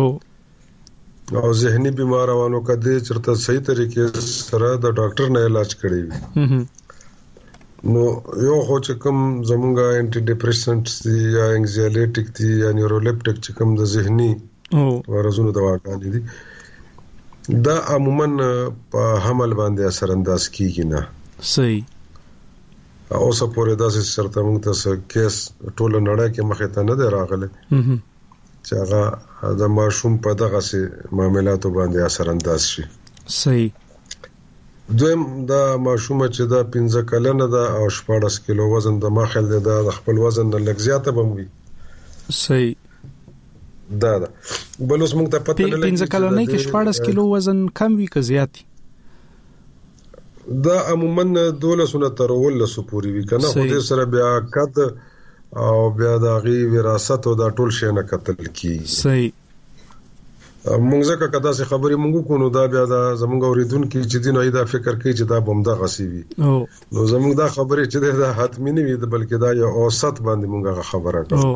او ذهني بیمار وانه کده چرته صحیح طریقې سره د ډاکټر نه علاج کړی وي. نو یو خو چې کوم زمونږه انټي ډیپریسنټس دي یا انګزایټیک دي یا نیورولیپټیک چې کوم د ذهني ورزونو دواګانې دي دا عموما په حمل باندې اثر انداز کیږي نه. صحیح. اوس پورې داسې سرته موږ ته کیس ټول نړۍ کې مخه ته نه دی راغله چې هغه د ماشوم په دغه سي معاملاتو باندې اثر انداز شي. صحیح. دویم دا ماشوم چې دا 15 کلنه ده او 14 کیلو وزن د ماخل ده د خپل وزن نه لږ زیاته بموي. صحیح. دا بل اوس موږ ته پته نه لګي 15 کلنه کې 14 کیلو وزن کم وي که زیات دا عموما 12 تر 19 پورې وي کنه خو دې سره بیا قد او بیا د غي وراثت او د ټول شي نه قتل کی. صحیح. موږ ځکه کدا سي خبرې موږ کو نو دا بیا د زموږ اوریدونکو چې دین ایدا فکر کوي چې دا بمدا غسی وي نو زموږ دا خبرې چې دا حتمی نه وي بلکې دا یو اوسط باندې موږ خبره کوو.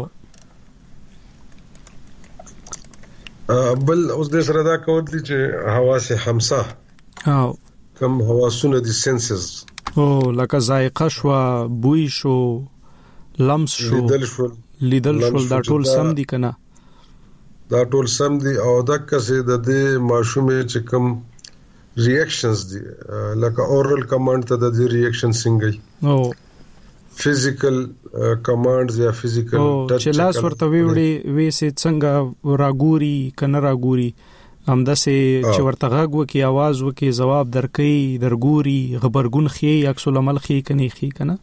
بل اوس د سره دا کوي چې حواس خمسه او کوم حواسونه دي سنسز او لکه ذائقه شو، بوی شو، لمس شو، لیدل شو دا ټول سم دي کنه دا ټول سم دي او دغه څه د دې ماشومې چې کوم ریاکشنز دي لکه اورال کمانډ ته د دې ریاکشن څنګه او فزیکل کمانډز یا فزیکل ټچ چې لاس ورته وی سي څنګه راګوري کنه راګوري همداسې چې ورته غږ وکي आवाज وکي جواب درکې درګوري خبرګون خي عکس العمل خي کني خي کنه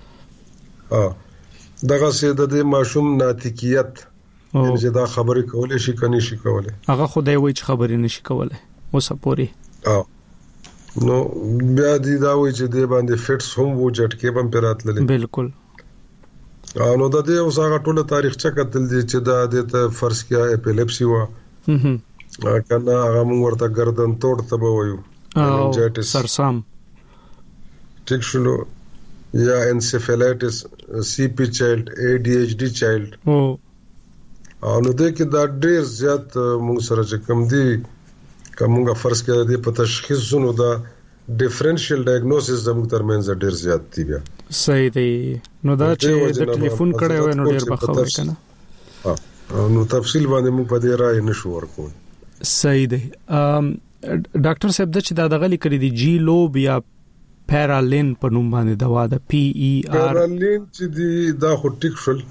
دغه سي د دې ماشوم ناتیکیت چې دا خبرې کولې شي کني شي کولې هغه خدای وایي چې خبرې نشي کولای اوسه پوري نو بیا دی دا وایي چې د باندې فټس هم وو جټکې بم پیراتللې بالکل نو د دې اوس هغه ټول تاریخ چا کتل دي چې دا د فرض کیا اپیلیپسي وا کنه هغه موږ ورته گردن توړ ته وایو مننجایټس سرسام ټیک شلو یا انسیفالایټس سی پی چایلډ ای ډی ایچ ډی چایلډ نو د کې دا ډیر زیات موږ سره چې کم دي کومه فرض کړه د په تشخیص زونو دا ډیفرنشل ډایګنوسس زموږ ترمنځ ډیر زیات دی بیا صحیح دی نو دا چې د ټلیفون کړه وای نو ډیر بخښه کنه نو تفصیل باندې موږ په دې رائے نشو ورکول. صحیح دی. ډاکټر صاحب د چې دا دغلی کړی دی جی لوب یا پیرالین په نوم باندې دوا ده پی ای آر پیرالین چې دی دا خو ټیک شول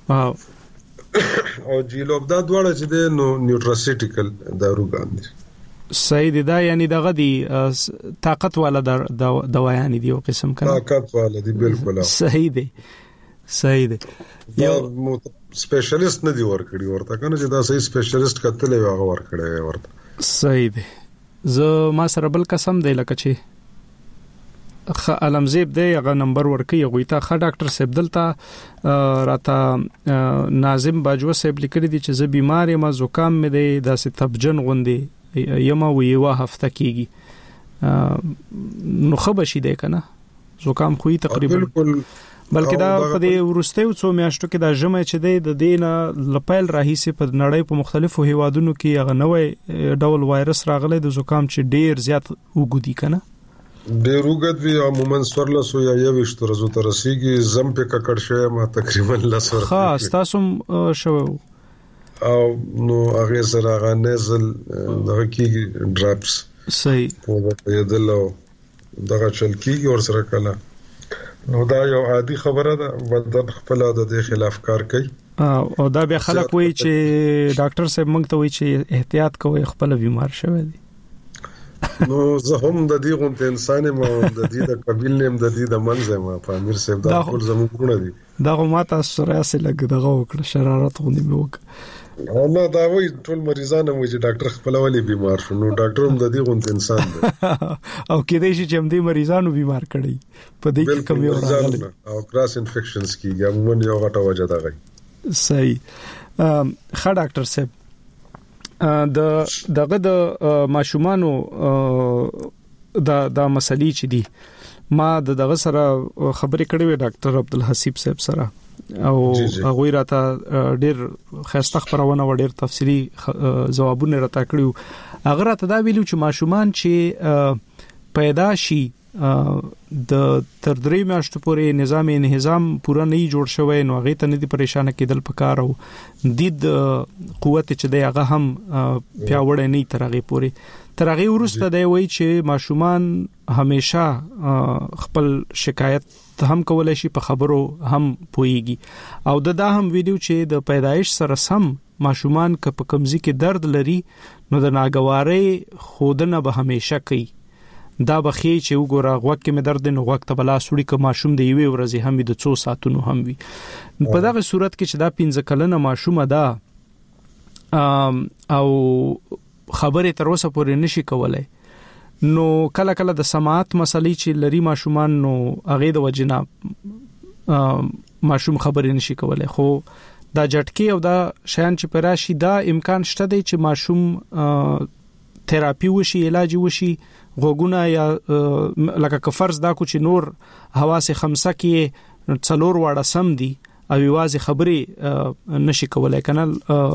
او جی لوب دا دواړه چې دی نو نیوټراسیټیکل داروګان دي. صحیح دی دا یعنی دغه دی طاقت والا دوا یعنی دی او قسم کنه طاقت والا دی بالکل صحیح دی صحیح دی یو سپیشلیست نه دی ورکړي ورته کنه چې دا صحیح سپیشلیست کتل یو هغه ورکړي ورته صحیح دی. زه ما سره بل قسم دی لکه چې علمزیب دی هغه نمبر ورکړي هغه ته ښه ډاکټر صاحب دلته راته ناظم باجوه صاحب لیکلي دي چې زه بیمار یم زکام مې دی داسې تبجن غوندي یما ویوا هفته کیږي نو خبر شي دی کنه زکام خو تقریبا بالکل بلکې دا په دې ورستیو څو میاشتو کې دا ژمه چې د دینه لپیل راهیسه په نړۍ په مختلفو هیوادونو کې هغه نوې ډول وایرس راغلی د زکام چې ډیر زیات وګدي کنه ډیر وګد وی عموما سورله سو یا یوش تر زو تر سیږي زم په ککړ شوی ما تقریبا لسر خاص تاسو شو او نو هغه سره هغه نزل دغه کې ډراپس صحیح په یدلو دغه چل کیږي اور سره کله نو دا یو عادي خبره ده بدن خپل د دې خلاف کار کوي او دا بیا خلک وایي چې ډاکټر صاحب موږ ته وایي چې احتیاط کوئ خپل بیمار شوی دی نو زه هم د دې غونډه انسان ما د دې د قبیل نیم د دې د منځه ما په امیر صاحب دا ټول زموږ ګونه دي دا ماته سره سره لګ دغه وکړه شرارت غونډه مې وکړه نه دا وایي ټول مریضان هم چې ډاکټر خپل ولې بیمار شو نو ډاکټر هم د دې غونډه انسان دی او کېدای شي چې هم دې مریضانو بیمار کړي په دې کې کمی راغلی او کراس انفیکشنز کیږي عموما یو غټه وجه ده غي صحیح ښه ډاکټر صاحب دغه د ماشومانو د مسلې چې دي ما دغه سره خبرې کړې وې ډاکټر عبدالحسیب صاحب سره او هغه راته ډېر خاصه خبرونه و ډېر تفصیلی ځوابونه راته کړیو هغه راته دا ویلو چې ماشومان چې پیدا شي د تر 3 میاشتو پورې نظام انهضام پورا نه جوړ شوی نو هغه ته نه دي پریشان کېدل پکار او د قوت چې د هغه هم پیاوړی نه ترغه پورې ترغه ورسته دی وای چې ماشومان همیشه خپل شکایت هم کولای شي په خبرو هم پويږي او دا هم ویډیو چې د پیدایش سره سم ماشومان که په کمزې کې درد لري نو د ناګوارۍ خودنه به همیشه کوي دا بخي چې وګوره غوږ کې مې درد نه غوږ ته بلا سوري که ماشوم دی یوې ورځې هم د 2 ساعتونو هم وي په دغه صورت کې چې دا 15 کلنه ماشومه ده او خبره تر اوسه پورې نشي کولای نو کله کله د سماعت مسلې چې لري ماشومان نو هغه د وجنه ماشوم خبرې نشي کولای خو دا جټکی او دا شیان چې پراشي دا امکان شته دی چې ماشوم تراپی وشي علاج وشي غوګونه یا لکه کفرض دا کو چې نور حواس خمسه کې څلور واړه سم دي او یوازې خبرې نشي کولای کنه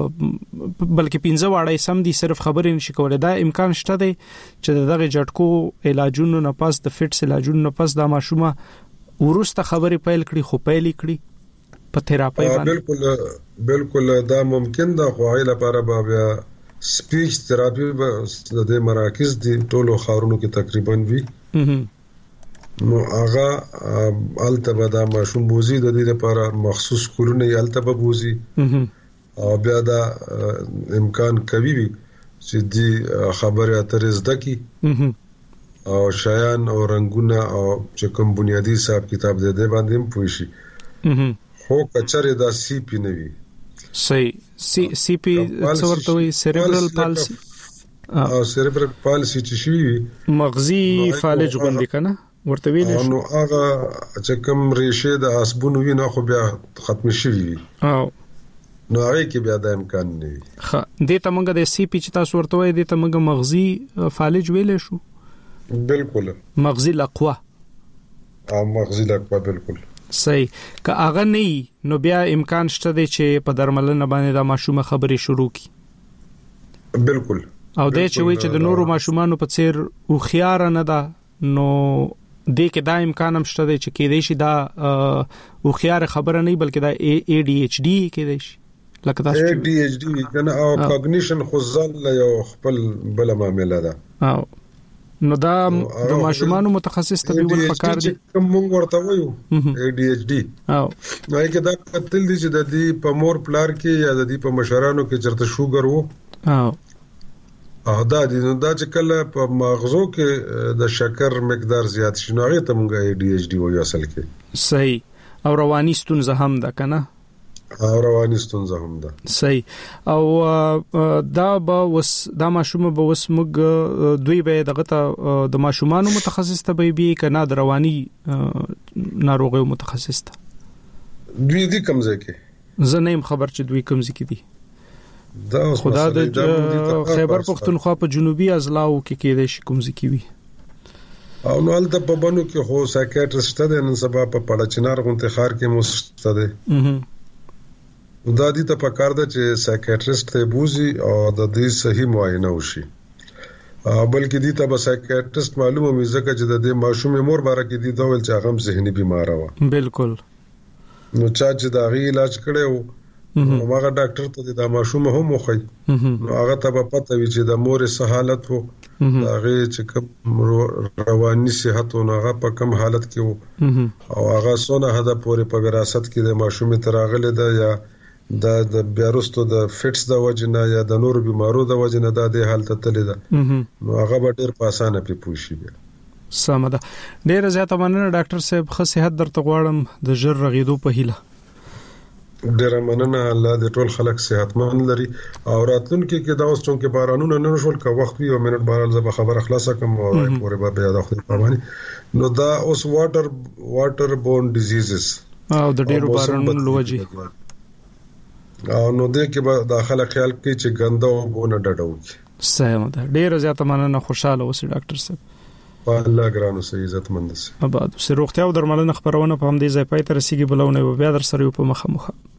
بلکې 15 واړه سم دي صرف خبرې نشي کولای دا امکان شته دی چې دغه جټکو علاجونو نه پاس د فټس علاجونو نه پاس دا ماشومه ورسته خبرې پیل کړي خو پیل کړي په تراپی باندې بالکل دا ممکن ده خو غیر لپاره بیا سپیچ تراپی به د مراکز دي ټولو خارونو کې تقریبا وی نو هغه التبه دا ماشوم بوزي د دې لپاره مخصوص کورونه التبه بوزي او بیا دا امکان کوي چې دی خبره اترې زده کی او شایان او رنگونه او چې کوم بنیادی حساب کتاب دې باندې هم پوي شي خو کچره دا سی پی نه وي صحیح سی پی څورته وي سيريبرال پالسي او سيريبرال پالسي چې شي مغزي فالج غوندي کنه ورته ویل نو هغه چې کوم ریشه د اسبونو وینه خو بیا ختم شي او نو هغه کې بیا د امکان نه وي خه دې ته موږ د سی پی چې تاسو ورته وای دې ته موږ مغزي فالج ویلې شو بالکل مغزي لقوه او مغزي لقوه بالکل صحیح که هغه نه نو بیا امکان شته دی چې په درملنه باندې د ماشومه خبرې شروع کی بالکل او د چې وی چې د نورو ماشومانو په څیر او خيار نه ده نو د کې دا امکان هم شته دی چې کې دی شي دا او خيار خبره نه بلکې دا ADHD کې دی شي لکه تاسو ADHD کنه او کوګنیشن خو ځل یو خپل بل معاملې ده او نو دا د ماشومانو متخصص طبيب پکار دي کوم موږ ورته وایو ADHD او نو کې دا قتل دي چې د دې په مور پلار کې یا د دې په مشرانو کې چرته شوګر وو او دا دي نو دا چې کله په مغزو کې د شکر مقدار زیات شي نو هغه ته موږ ADHD وایو اصل کې صحیح او رواني ستونزه هم ده کنه او رواني ستونزه هم ده صحیح او دا به وس دا ماشوم به وس موږ دوی به دغه ته د ماشومانو متخصص طبيبي کنه د رواني ناروغیو متخصص ته دوی دي کمزې کې زه نه خبر چې دوی کمزې کې دي دا خدا د خیبر پختونخوا په جنوبي اضلاعو کې کېدې شي کمزې کې وي او نو الته په بنو کې خو سایکیاټریسټ دی نن سبا په پړچنار غونته خار کې مستشفى دی دا دي ته پکار ده چې سایکیاټریسټ ته بوزي او د دې صحیح معاینه وشي بلکې دي ته به سایکیاټریسټ معلومه مې ځکه چې د دې ماشوم مور باره کې دي دا ول چې هغه ذهني بیمار و بالکل نو چې دا غي علاج کړو هغه ډاکټر ته دا ماشوم هم وخی نو هغه ته په پته وی چې د مور سه حالت وو هغه چې کوم رواني صحت او هغه په کوم حالت کې وو او هغه سونه هدا پورې په وراثت کې د ماشوم تراغله ده یا د بیارستو د فټس د وجنه یا د نور بیمارو د وجنه د حالت تللی ده نو هغه به ډیر په اسانه په پوښي بیا سمده ډیر زیاته مننه ډاکټر صاحب خو صحت درته غواړم د ژر رغیدو په هیله ډیر مننه الله دې ټول خلک صحتمند لري او راتلونکي کې دا اوس چې بارانونه نه شول کا وخت وي او منټ باران زه به خبر خلاص کوم او پورې به بیا د خپل پامانی نو دا اوس واټر بورن ډیزیزز او د ډیرو بارانونو لوجي او نو دې کې به داخله خیال کوي چې ګنده او بونه ډډو سم ده ډیر زیاته مننه خوشاله اوسې ډاکټر صاحب الله ګرانو سي عزتمند سي اباد سي روغتیا او درملنه خبرونه په هم دې ځای پای ته رسیدي بلونه بیا در سره په مخه